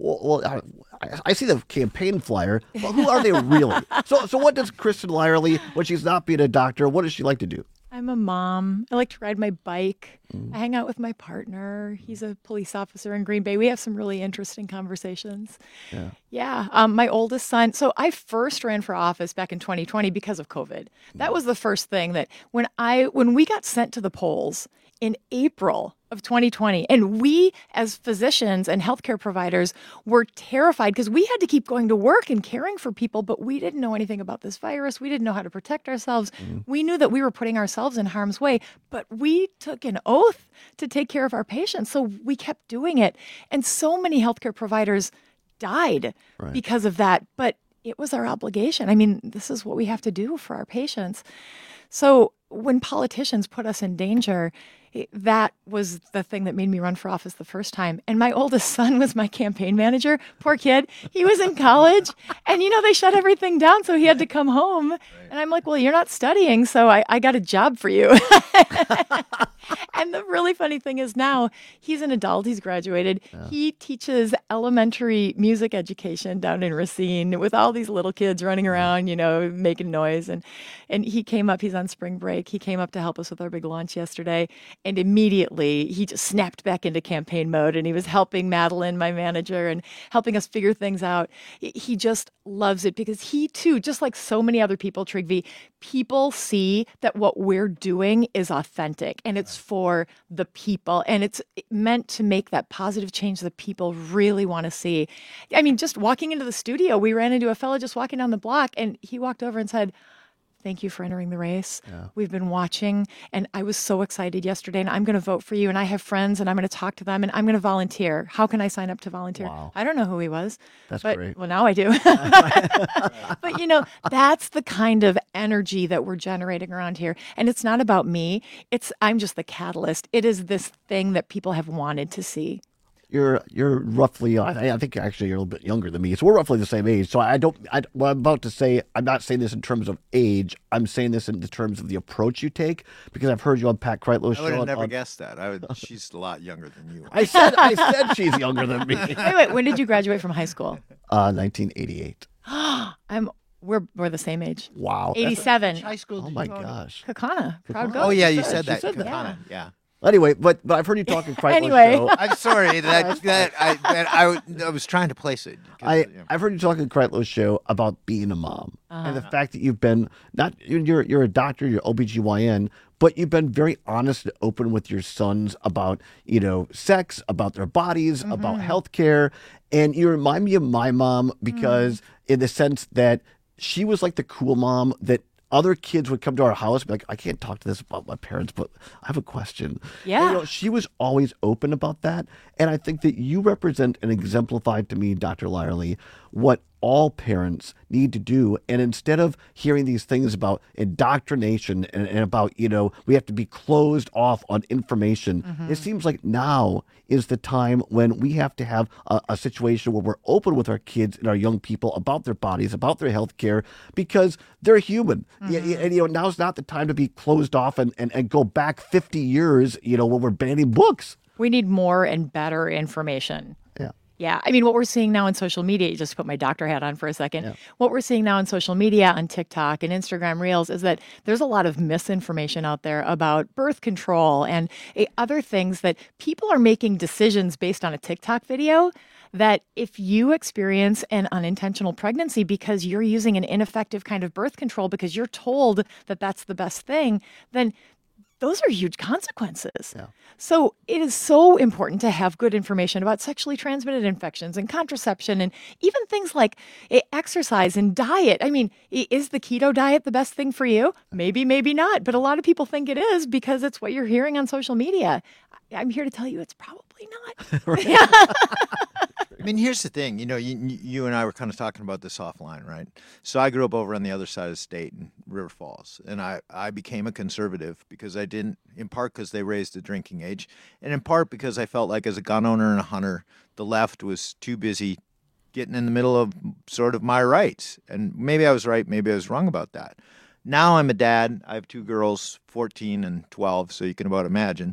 [SPEAKER 15] I see the campaign flyer. Well, who are they really? So what does Kristen Lyerly, when she's not being a doctor, what does she like to do?
[SPEAKER 14] I'm a mom. I like to ride my bike. I hang out with my partner. He's a police officer in Green Bay. We have some really interesting conversations. Yeah. My oldest son. So I first ran for office back in 2020 because of COVID. That was the first thing that when we got sent to the polls in April of 2020, and we as physicians and healthcare providers were terrified because we had to keep going to work and caring for people, but we didn't know anything about this virus. We didn't know how to protect ourselves. We knew that we were putting ourselves in harm's way, but we took an oath to take care of our patients. So we kept doing it. And so many healthcare providers died because of that, but it was our obligation. I mean, this is what we have to do for our patients. So when politicians put us in danger, that was the thing that made me run for office the first time. And my oldest son was my campaign manager. Poor kid. He was in college and, they shut everything down. So he had to come home. And I'm like, well, you're not studying. So I got a job for you. And the really funny thing is now he's an adult. He's graduated. Yeah. He teaches elementary music education down in Racine with all these little kids running around, making noise. And he came up, he's on spring break. He came up to help us with our big launch yesterday. And immediately he just snapped back into campaign mode, and he was helping Madeline, my manager, and helping us figure things out. He just loves it because he too, just like so many other people, Trygve, people see that what we're doing is authentic and it's for the people, and it's meant to make that positive change that people really want to see. I mean, just walking into the studio, we ran into a fellow just walking down the block, and he walked over and said, "Thank you for entering the race. Yeah. We've been watching, and I was so excited yesterday, and I'm going to vote for you, and I have friends, and I'm going to talk to them, and I'm going to volunteer. How can I sign up to volunteer?" Wow. I don't know who he was.
[SPEAKER 15] That's great.
[SPEAKER 14] Well, now I do. But, that's the kind of energy that we're generating around here. And it's not about me. I'm just the catalyst. It is this thing that people have wanted to see.
[SPEAKER 15] You're roughly, I think actually you're a little bit younger than me. So we're roughly the same age. So what I'm about to say, I'm not saying this in terms of age. I'm saying this in the terms of the approach you take, because I've heard you on Pat Kreitlow's show.
[SPEAKER 2] I would have never guessed that. She's a lot younger than you.
[SPEAKER 15] I said she's younger than me.
[SPEAKER 14] Wait, when did you graduate from high school?
[SPEAKER 15] 1988.
[SPEAKER 14] We're the same age.
[SPEAKER 15] Wow.
[SPEAKER 14] 87.
[SPEAKER 3] High school.
[SPEAKER 15] Oh my gosh.
[SPEAKER 14] Kakana. Proud Ghost.
[SPEAKER 2] Oh yeah, you said that. Kakana. Yeah.
[SPEAKER 15] Anyway, but I've heard you talking Kreitlow's show.
[SPEAKER 2] I'm sorry I was trying to place it.
[SPEAKER 15] I've heard you talking Kreitlow's show about being a mom and the fact that you've been you're a doctor, you're OBGYN, but you've been very honest and open with your sons about sex, about their bodies, about healthcare, and you remind me of my mom because in the sense that she was like the cool mom that other kids would come to our house and be like, "I can't talk to this about my parents, but I have a question."
[SPEAKER 14] Yeah.
[SPEAKER 15] And, she was always open about that. And I think that you represent and exemplified to me, Dr. Lyerly, what all parents need to do. And instead of hearing these things about indoctrination and about, we have to be closed off on information, it seems like now is the time when we have to have a situation where we're open with our kids and our young people about their bodies, about their health care, because they're human. And, now's not the time to be closed off and go back 50 years, when we're banning books.
[SPEAKER 14] We need more and better information.
[SPEAKER 15] Yeah.
[SPEAKER 14] Yeah. I mean, what we're seeing now in social media, just to put my doctor hat on for a second, what we're seeing now in social media on TikTok and Instagram Reels is that there's a lot of misinformation out there about birth control and other things that people are making decisions based on a TikTok video that if you experience an unintentional pregnancy because you're using an ineffective kind of birth control because you're told that that's the best thing, then those are huge consequences. Yeah. So it is so important to have good information about sexually transmitted infections and contraception and even things like exercise and diet. I mean, is the keto diet the best thing for you? Maybe, maybe not. But a lot of people think it is because it's what you're hearing on social media. I'm here to tell you it's probably not.
[SPEAKER 2] I mean, here's the thing. You and I were kind of talking about this offline, right? So I grew up over on the other side of the state in River Falls, and I became a conservative because I didn't, in part because they raised the drinking age, and in part because I felt like as a gun owner and a hunter, the left was too busy getting in the middle of sort of my rights. And maybe I was right, maybe I was wrong about that. Now I'm a dad. I have two girls, 14 and 12, so you can about imagine.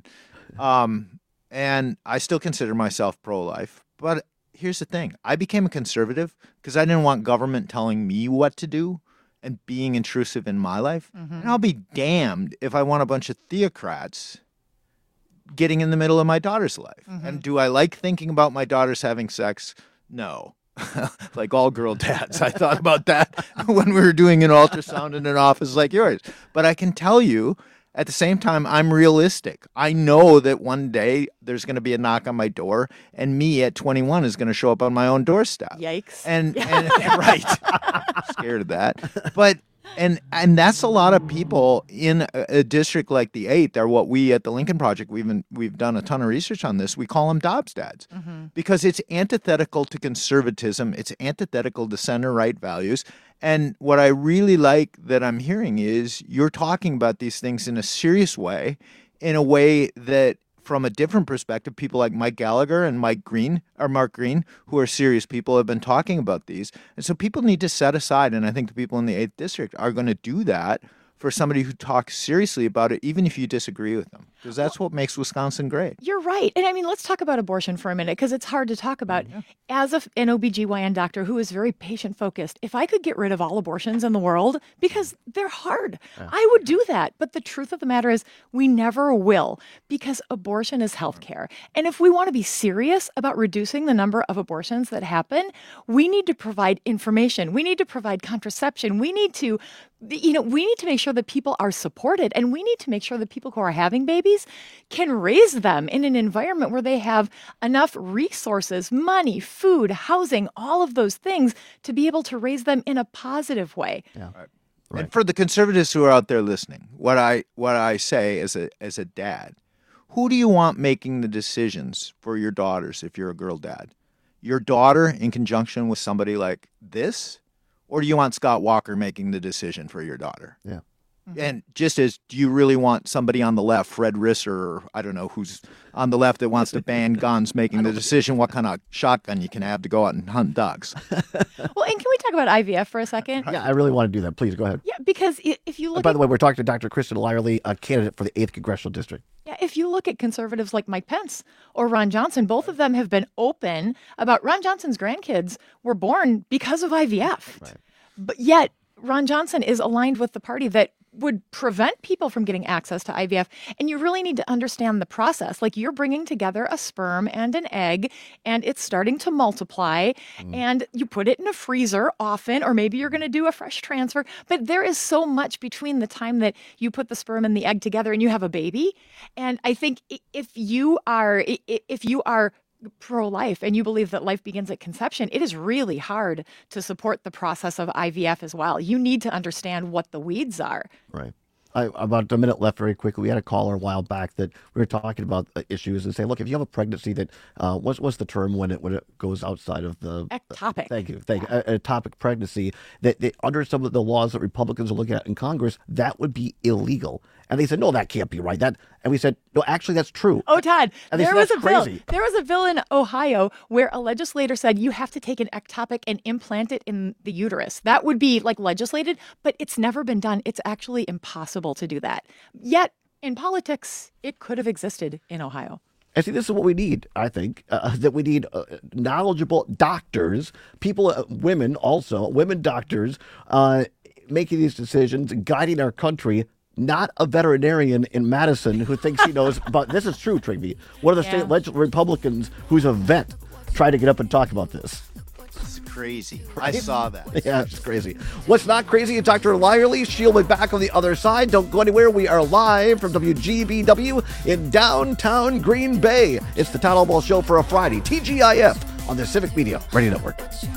[SPEAKER 2] And I still consider myself pro-life, but here's the thing. I became a conservative because I didn't want government telling me what to do and being intrusive in my life. And I'll be damned if I want a bunch of theocrats getting in the middle of my daughter's life. And do I like thinking about my daughters having sex? No. Like all girl dads. I thought about that when we were doing an ultrasound in an office like yours. But I can tell you, at the same time, I'm realistic. I know that one day there's going to be a knock on my door, and me at 21 is going to show up on my own doorstep.
[SPEAKER 14] Yikes!
[SPEAKER 2] And right, scared of that. But and that's a lot of people in a district like the 8th. Are what we at the Lincoln Project we've done a ton of research on this. We call them Dobbs dads because it's antithetical to conservatism. It's antithetical to center-right values. And what I really like that I'm hearing is you're talking about these things in a serious way, in a way that from a different perspective, people like Mike Gallagher and Mark Green, who are serious people, have been talking about these. And so people need to set aside, and I think the people in the 8th District are going to do that for somebody who talks seriously about it, even if you disagree with them, because that's what makes Wisconsin great.
[SPEAKER 14] You're right. And I mean, let's talk about abortion for a minute, because it's hard to talk about. As an OBGYN doctor who is very patient-focused, if I could get rid of all abortions in the world, because they're hard, I would do that. But the truth of the matter is we never will, because abortion is healthcare. And if we want to be serious about reducing the number of abortions that happen, we need to provide information. We need to provide contraception. We need to make sure that people are supported, and we need to make sure that people who are having babies can raise them in an environment where they have enough resources, money, food, housing, all of those things to be able to raise them in a positive way.
[SPEAKER 15] Yeah.
[SPEAKER 2] Right. And for the conservatives who are out there listening, what I say as a dad, who do you want making the decisions for your daughters if you're a girl dad? Your daughter in conjunction with somebody like this? Or do you want Scott Walker making the decision for your daughter?
[SPEAKER 15] Yeah.
[SPEAKER 2] And just as, do you really want somebody on the left, Fred Risser, or I don't know who's on the left that wants to ban guns, making the decision what kind of shotgun you can have to go out and hunt ducks?
[SPEAKER 14] Well, and can we talk about IVF for a second?
[SPEAKER 15] Yeah, I really want to do that. Please, go ahead.
[SPEAKER 14] Yeah, because if you look
[SPEAKER 15] By the way, we're talking to Dr. Kristen Lyerly, a candidate for the 8th Congressional District.
[SPEAKER 14] Yeah, if you look at conservatives like Mike Pence or Ron Johnson, both of them have been open about Ron Johnson's grandkids were born because of IVF.
[SPEAKER 15] Right.
[SPEAKER 14] But yet, Ron Johnson is aligned with the party that would prevent people from getting access to IVF. And you really need to understand the process. Like, you're bringing together a sperm and an egg, and it's starting to multiply, and you put it in a freezer often, or maybe you're going to do a fresh transfer. But there is so much between the time that you put the sperm and the egg together and you have a baby. And I think if you are pro-life and you believe that life begins at conception, it is really hard to support the process of IVF as well. You need to understand what the weeds are.
[SPEAKER 15] Right. About a minute left very quickly. We had a caller a while back that we were talking about issues and saying, look, if you have a pregnancy that, what's the term when it goes outside of the...
[SPEAKER 14] Ectopic.
[SPEAKER 15] Thank you. Ectopic pregnancy, that under some of the laws that Republicans are looking at in Congress, that would be illegal. And they said, no, that can't be right. And we said, no, actually, that's true.
[SPEAKER 14] Oh, Todd, there was a bill.
[SPEAKER 15] Crazy.
[SPEAKER 14] There was a bill in Ohio where a legislator said you have to take an ectopic and implant it in the uterus. That would be like legislated, but it's never been done. It's actually impossible to do that. Yet in politics, it could have existed in Ohio.
[SPEAKER 15] And see, this is what we need, I think, that we need knowledgeable doctors, people, women doctors, making these decisions, guiding our country, not a veterinarian in Madison who thinks he knows about this. Is true, Trigby. One of the state Republicans who's a vet tried to get up and talk about this.
[SPEAKER 2] It's crazy. I saw that.
[SPEAKER 15] Yeah, it's crazy. What's not crazy is Dr. Lyerly. She'll be back on the other side. Don't go anywhere. We are live from WGBW in downtown Green Bay. It's the Todd Ball Show for a Friday. TGIF on the Civic Media Radio Network.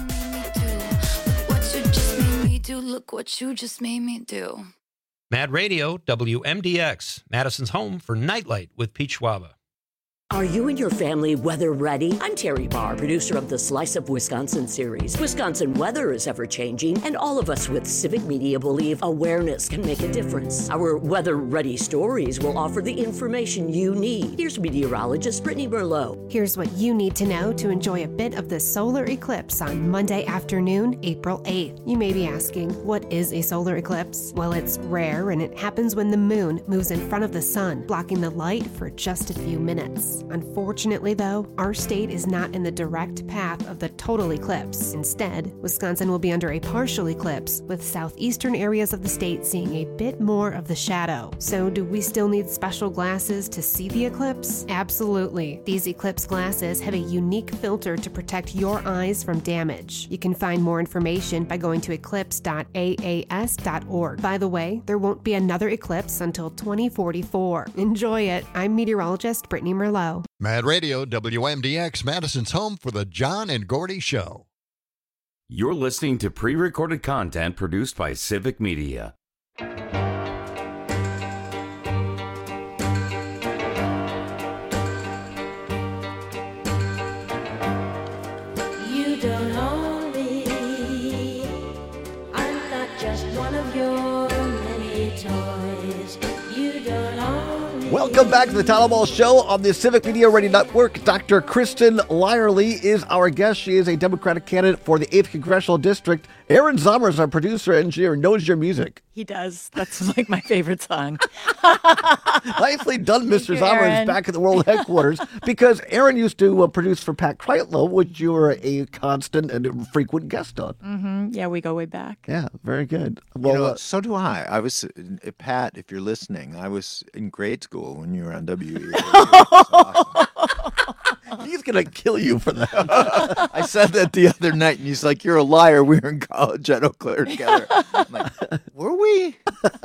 [SPEAKER 12] Look what you just made me do.
[SPEAKER 29] Mad Radio, WMDX, Madison's home for Nightlight with Pete Schwaba.
[SPEAKER 11] Are you and your family weather ready? I'm Terry Barr, producer of the Slice of Wisconsin series. Wisconsin weather is ever changing, and all of us with Civic Media believe awareness can make a difference. Our weather ready stories will offer the information you need. Here's meteorologist Brittany Merlot.
[SPEAKER 28] Here's what you need to know to enjoy a bit of the solar eclipse on Monday afternoon, April 8th. You may be asking, what is a solar eclipse? Well, it's rare and it happens when the moon moves in front of the sun, blocking the light for just a few minutes. Unfortunately, though, our state is not in the direct path of the total eclipse. Instead, Wisconsin will be under a partial eclipse, with southeastern areas of the state seeing a bit more of the shadow. So, do we still need special glasses to see the eclipse? Absolutely. These eclipse glasses have a unique filter to protect your eyes from damage. You can find more information by going to eclipse.aas.org. By the way, there won't be another eclipse until 2044. Enjoy it. I'm meteorologist Brittany Merlot.
[SPEAKER 1] Mad Radio, WMDX, Madison's home for the John and Gordy Show.
[SPEAKER 13] You're listening to pre-recorded content produced by Civic Media.
[SPEAKER 12] You don't own me. I'm not just one of your many toys. You don't own me.
[SPEAKER 15] Welcome back to the Todd Ball Show on the Civic Media Radio Network. Dr. Kristen Lyerly is our guest. She is a Democratic candidate for the 8th Congressional District. Aaron Zommers, our producer and engineer, knows your music.
[SPEAKER 14] He does. That's like my favorite song.
[SPEAKER 15] Nicely done, Mr. Zommers, back at the World Headquarters. Because Aaron used to produce for Pat Kreitlow, which you were a constant and frequent guest on.
[SPEAKER 14] Mm-hmm. Yeah, we go way back.
[SPEAKER 15] Yeah, very good. Well,
[SPEAKER 2] so do I. I was, Pat, if you're listening, I was in grade school when you were on WE.
[SPEAKER 15] He's going to kill you for that.
[SPEAKER 2] I said that the other night, and he's like, you're a liar. We were in college at Eau Claire together. I'm like, were we?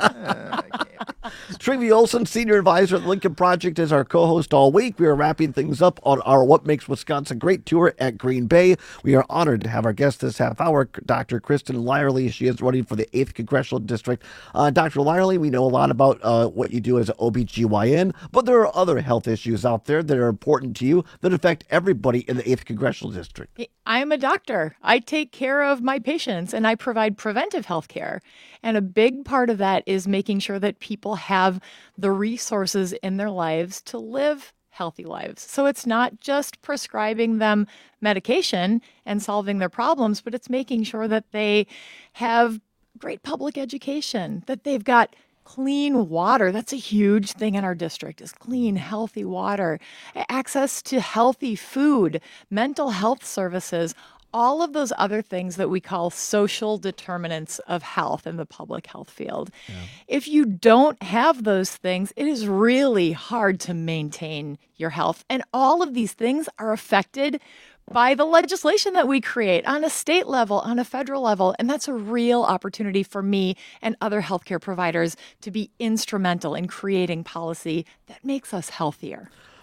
[SPEAKER 15] Trivy Olson, Senior Advisor at the Lincoln Project, is our co-host all week. We are wrapping things up on our What Makes Wisconsin Great tour at Green Bay. We are honored to have our guest this half hour, Dr. Kristen Lyerly. She is running for the 8th Congressional District. Dr. Lyerly, we know a lot about what you do as an OBGYN, but there are other health issues out there that are important to you that affect everybody in the 8th Congressional District.
[SPEAKER 14] I'm a doctor. I take care of my patients and I provide preventive health care. And a big part of that is making sure that people have the resources in their lives to live healthy lives. So it's not just prescribing them medication and solving their problems, but it's making sure that they have great public education, that they've got clean water. That's a huge thing in our district, is clean, healthy water, access to healthy food, mental health services, all of those other things that we call social determinants of health in the public health field. Yeah. If you don't have those things, it is really hard to maintain your health. And all of these things are affected by the legislation that we create on a state level, on a federal level. And that's a real opportunity for me and other healthcare providers to be instrumental in creating policy that makes us healthier.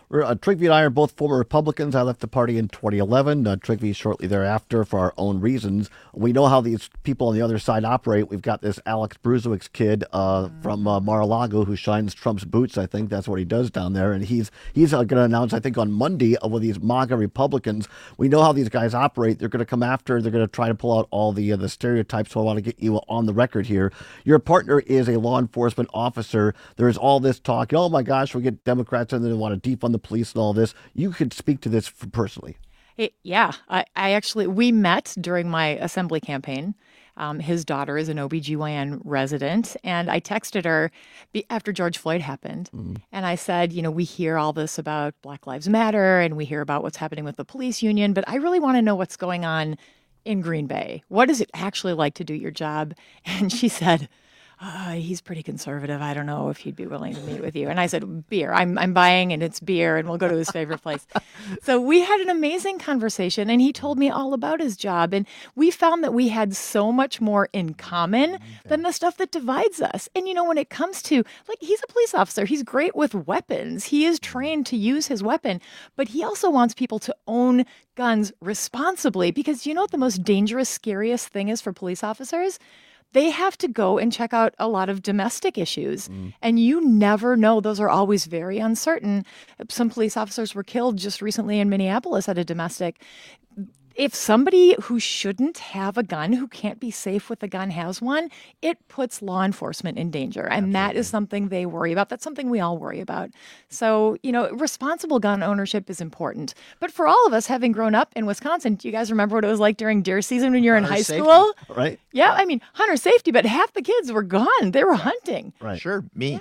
[SPEAKER 15] Trigby and I are both former Republicans. I left the party in 2011. Trigby shortly thereafter for our own reasons. We know how these people on the other side operate. We've got this Alex Bruzowick's kid from Mar-a-Lago who shines Trump's boots. I think that's what he does down there. And he's going to announce, I think, on Monday with these MAGA Republicans. We know how these guys operate. They're going to come after. They're going to try to pull out all the stereotypes. So I want to get you on the record here. Your partner is a law enforcement officer. There's all this talk. Oh my gosh, we get Democrats and they want to defund the police and all this. You could speak to this personally.
[SPEAKER 14] Yeah, I actually, we met during my assembly campaign. His daughter is an OBGYN resident, and I texted her after George Floyd happened, and I said, we hear all this about Black Lives Matter, and we hear about what's happening with the police union, but I really want to know what's going on in Green Bay. What is it actually like to do your job? And she said, he's pretty conservative. I don't know if he'd be willing to meet with you. And I said, beer. I'm buying, and it's beer, and we'll go to his favorite place. So we had an amazing conversation, and he told me all about his job. And we found that we had so much more in common than the stuff that divides us. And, when it comes to, he's a police officer. He's great with weapons. He is trained to use his weapon. But he also wants people to own guns responsibly because you know what the most dangerous, scariest thing is for police officers? They have to go and check out a lot of domestic issues. And you never know. Those are always very uncertain. Some police officers were killed just recently in Minneapolis at a domestic. If somebody who shouldn't have a gun, who can't be safe with a gun, has one, it puts law enforcement in danger. And that is something they worry about. That's something we all worry about. So, responsible gun ownership is important. But for all of us, having grown up in Wisconsin, do you guys remember what it was like during deer season when you were in high school?
[SPEAKER 15] Right.
[SPEAKER 14] Yeah, hunter safety, but half the kids were gone. They were hunting.
[SPEAKER 15] Right.
[SPEAKER 2] Sure, me.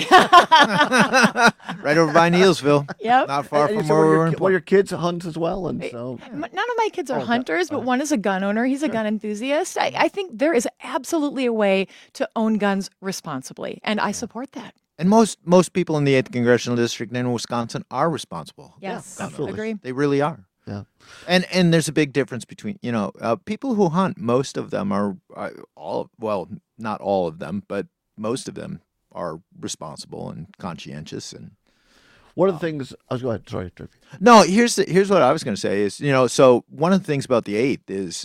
[SPEAKER 2] Right over by Neilsville.
[SPEAKER 14] Yep.
[SPEAKER 2] Not far from
[SPEAKER 15] So
[SPEAKER 2] where we were.
[SPEAKER 15] well, your kids hunt as well, and so
[SPEAKER 14] None of my kids are hunters, but one is a gun owner. He's a gun enthusiast. I think there is absolutely a way to own guns responsibly, and I support that.
[SPEAKER 2] And most people in the 8th Congressional District in Wisconsin are responsible.
[SPEAKER 14] Yes,
[SPEAKER 15] absolutely.
[SPEAKER 14] agree.
[SPEAKER 2] They really are.
[SPEAKER 15] Yeah.
[SPEAKER 2] And there's a big difference between, people who hunt, most of them are not all of them, but most of them are responsible and conscientious. And
[SPEAKER 15] one of the things I was going. Sorry, Trippy.
[SPEAKER 2] No, here's what I was going to say is, so one of the things about the 8th is,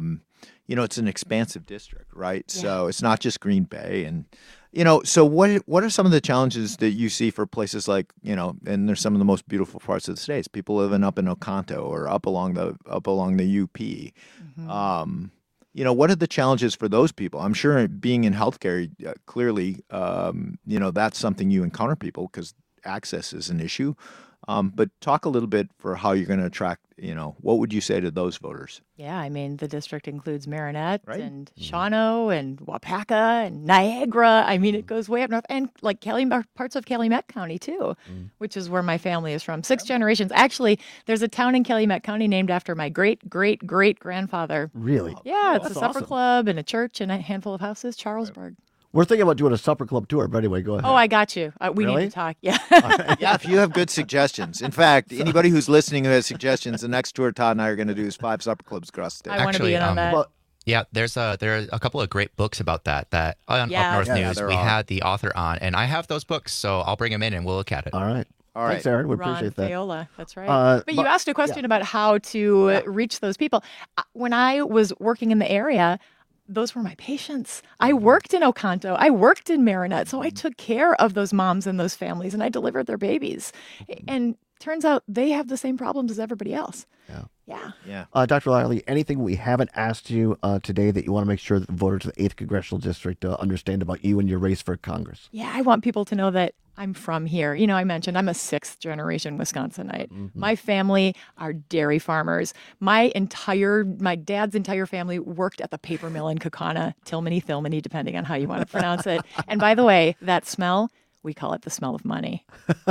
[SPEAKER 2] it's an expansive district, right? Yeah. So it's not just Green Bay, and so what are some of the challenges that you see for places like, and there's some of the most beautiful parts of the states, people living up in Oconto or up along the UP. Mm-hmm. What are the challenges for those people? I'm sure being in healthcare, clearly, that's something you encounter people because access is an issue. But talk a little bit for how you're going to attract, what would you say to those voters?
[SPEAKER 14] Yeah, the district includes Marinette and Shawano and Wapaka and Niagara. It goes way up north and parts of Calumet County too, which is where my family is from. 6 generations. Actually, there's a town in Calumet County named after my great-great-great-grandfather.
[SPEAKER 15] Really?
[SPEAKER 14] Yeah, it's a supper
[SPEAKER 15] awesome.
[SPEAKER 14] club and a church and a handful of houses, Charlesburg.
[SPEAKER 15] We're thinking about doing a supper club tour, but anyway, go ahead.
[SPEAKER 14] Oh, I got you. We
[SPEAKER 15] Really?
[SPEAKER 14] need to talk. Yeah.
[SPEAKER 2] Yeah, if you have good suggestions. In fact, anybody who's listening who has suggestions, the next tour Todd and I are going to do is 5 supper clubs across the state.
[SPEAKER 14] I want to be in on that.
[SPEAKER 31] Yeah, there are a couple of great books about that on
[SPEAKER 14] Yeah.
[SPEAKER 31] Up North
[SPEAKER 2] Yeah,
[SPEAKER 31] News.
[SPEAKER 2] there
[SPEAKER 31] We
[SPEAKER 2] are.
[SPEAKER 31] had the author on, and I have those books, so I'll bring them in and we'll look at it.
[SPEAKER 15] All right.
[SPEAKER 2] All
[SPEAKER 15] Thanks,
[SPEAKER 2] right.
[SPEAKER 15] Aaron. We
[SPEAKER 14] Ron
[SPEAKER 15] appreciate that.
[SPEAKER 14] Faiola, that's right.
[SPEAKER 15] But
[SPEAKER 14] you asked a question about how to reach those people. When I was working in the area, those were my patients. I worked in Oconto. I worked in Marinette. So I took care of those moms and those families, and I delivered their babies. And turns out they have the same problems as everybody else. Yeah.
[SPEAKER 15] Dr. Riley, anything we haven't asked you today that you want to make sure that the voters of the 8th Congressional District understand about you and your race for Congress?
[SPEAKER 14] Yeah, I want people to know that I'm from here. I mentioned I'm a 6th generation Wisconsinite.
[SPEAKER 15] Mm-hmm.
[SPEAKER 14] My family are dairy farmers. My dad's entire family worked at the paper mill in Kaukauna, Thilmany, depending on how you want to pronounce it. And by the way, that smell, we call it the smell of money.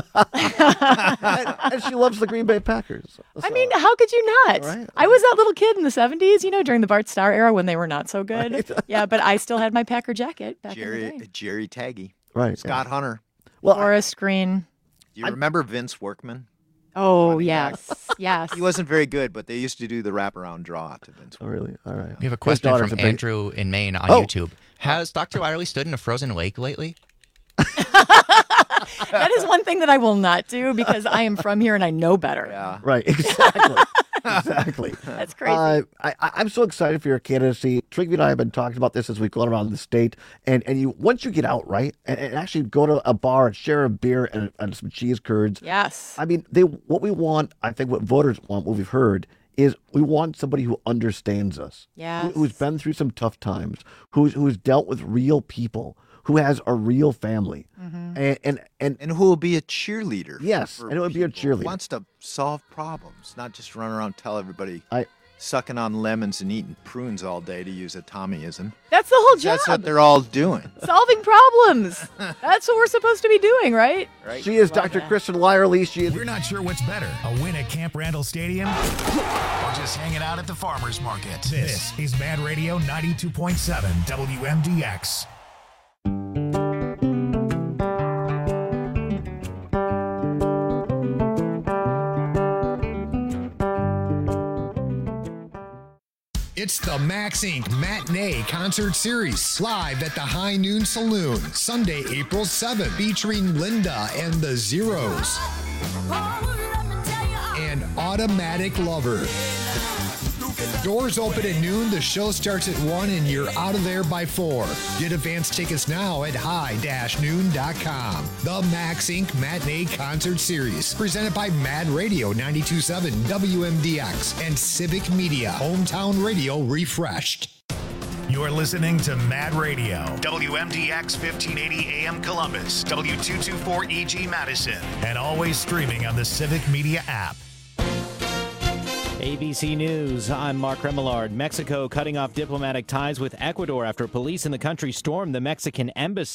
[SPEAKER 15] And she loves the Green Bay Packers. So.
[SPEAKER 14] How could you not?
[SPEAKER 15] Right.
[SPEAKER 14] I was that little kid in the 70s, during the Bart Starr era when they were not so good.
[SPEAKER 15] Right.
[SPEAKER 14] Yeah, but I still had my Packer jacket back in the day.
[SPEAKER 2] Jerry Taggy.
[SPEAKER 15] Right.
[SPEAKER 2] Scott Hunter.
[SPEAKER 15] Well,
[SPEAKER 14] Forest Green.
[SPEAKER 2] Do you remember Vince Workman?
[SPEAKER 14] Oh, yes. Yes.
[SPEAKER 2] He wasn't very good, but they used to do the wraparound draw to Vince
[SPEAKER 15] Oh, really? All right.
[SPEAKER 31] We have a
[SPEAKER 15] His
[SPEAKER 31] question
[SPEAKER 15] daughter's
[SPEAKER 31] from
[SPEAKER 15] a big-
[SPEAKER 31] Andrew in Maine on
[SPEAKER 15] Oh.
[SPEAKER 31] YouTube. Has Dr. Riley stood in a frozen lake lately?
[SPEAKER 14] That is one thing that I will not do because I am from here and I know better.
[SPEAKER 2] Yeah.
[SPEAKER 15] Right, exactly. Exactly.
[SPEAKER 14] That's crazy.
[SPEAKER 15] I'm so excited for your candidacy. Trigby and I have been talking about this as we've gone around the state. And you once you get out, right, and actually go to a bar and share a beer and some cheese curds.
[SPEAKER 14] Yes.
[SPEAKER 15] I mean, what we want, I think what voters want, what we've heard, is we want somebody who understands us.
[SPEAKER 14] Yes.
[SPEAKER 15] Who's been through some tough times, who's dealt with real people, who has a real family.
[SPEAKER 2] And who will be a cheerleader.
[SPEAKER 15] Yes, and it would be a cheerleader.
[SPEAKER 2] Who wants to solve problems, not just run around and tell everybody sucking on lemons and eating prunes all day, to use a Tommyism.
[SPEAKER 14] That's the whole job.
[SPEAKER 2] That's what they're all doing.
[SPEAKER 14] Solving problems. That's what we're supposed to be doing, right?
[SPEAKER 15] She is Dr. Kristen Lyerly.
[SPEAKER 4] We're not sure what's better, a win at Camp Randall Stadium or just hanging out at the farmer's market. This is Mad Radio 92.7 WMDX.
[SPEAKER 3] It's the Max Inc. Matinee Concert Series, live at the High Noon Saloon, Sunday, April 7th, featuring Linda and the Zeros and Automatic Lover. Doors open at noon, the show starts at 1, and you're out of there by 4. Get advance tickets now at high-noon.com. The Max Inc. Matinee Concert Series, presented by Mad Radio 92.7 WMDX and Civic Media, hometown radio refreshed.
[SPEAKER 4] You're listening to Mad Radio, WMDX 1580 AM Columbus, W224EG Madison, and always streaming on the Civic Media app.
[SPEAKER 5] ABC News, I'm Mark Remillard. Mexico cutting off diplomatic ties with Ecuador after police in the country stormed the Mexican embassy.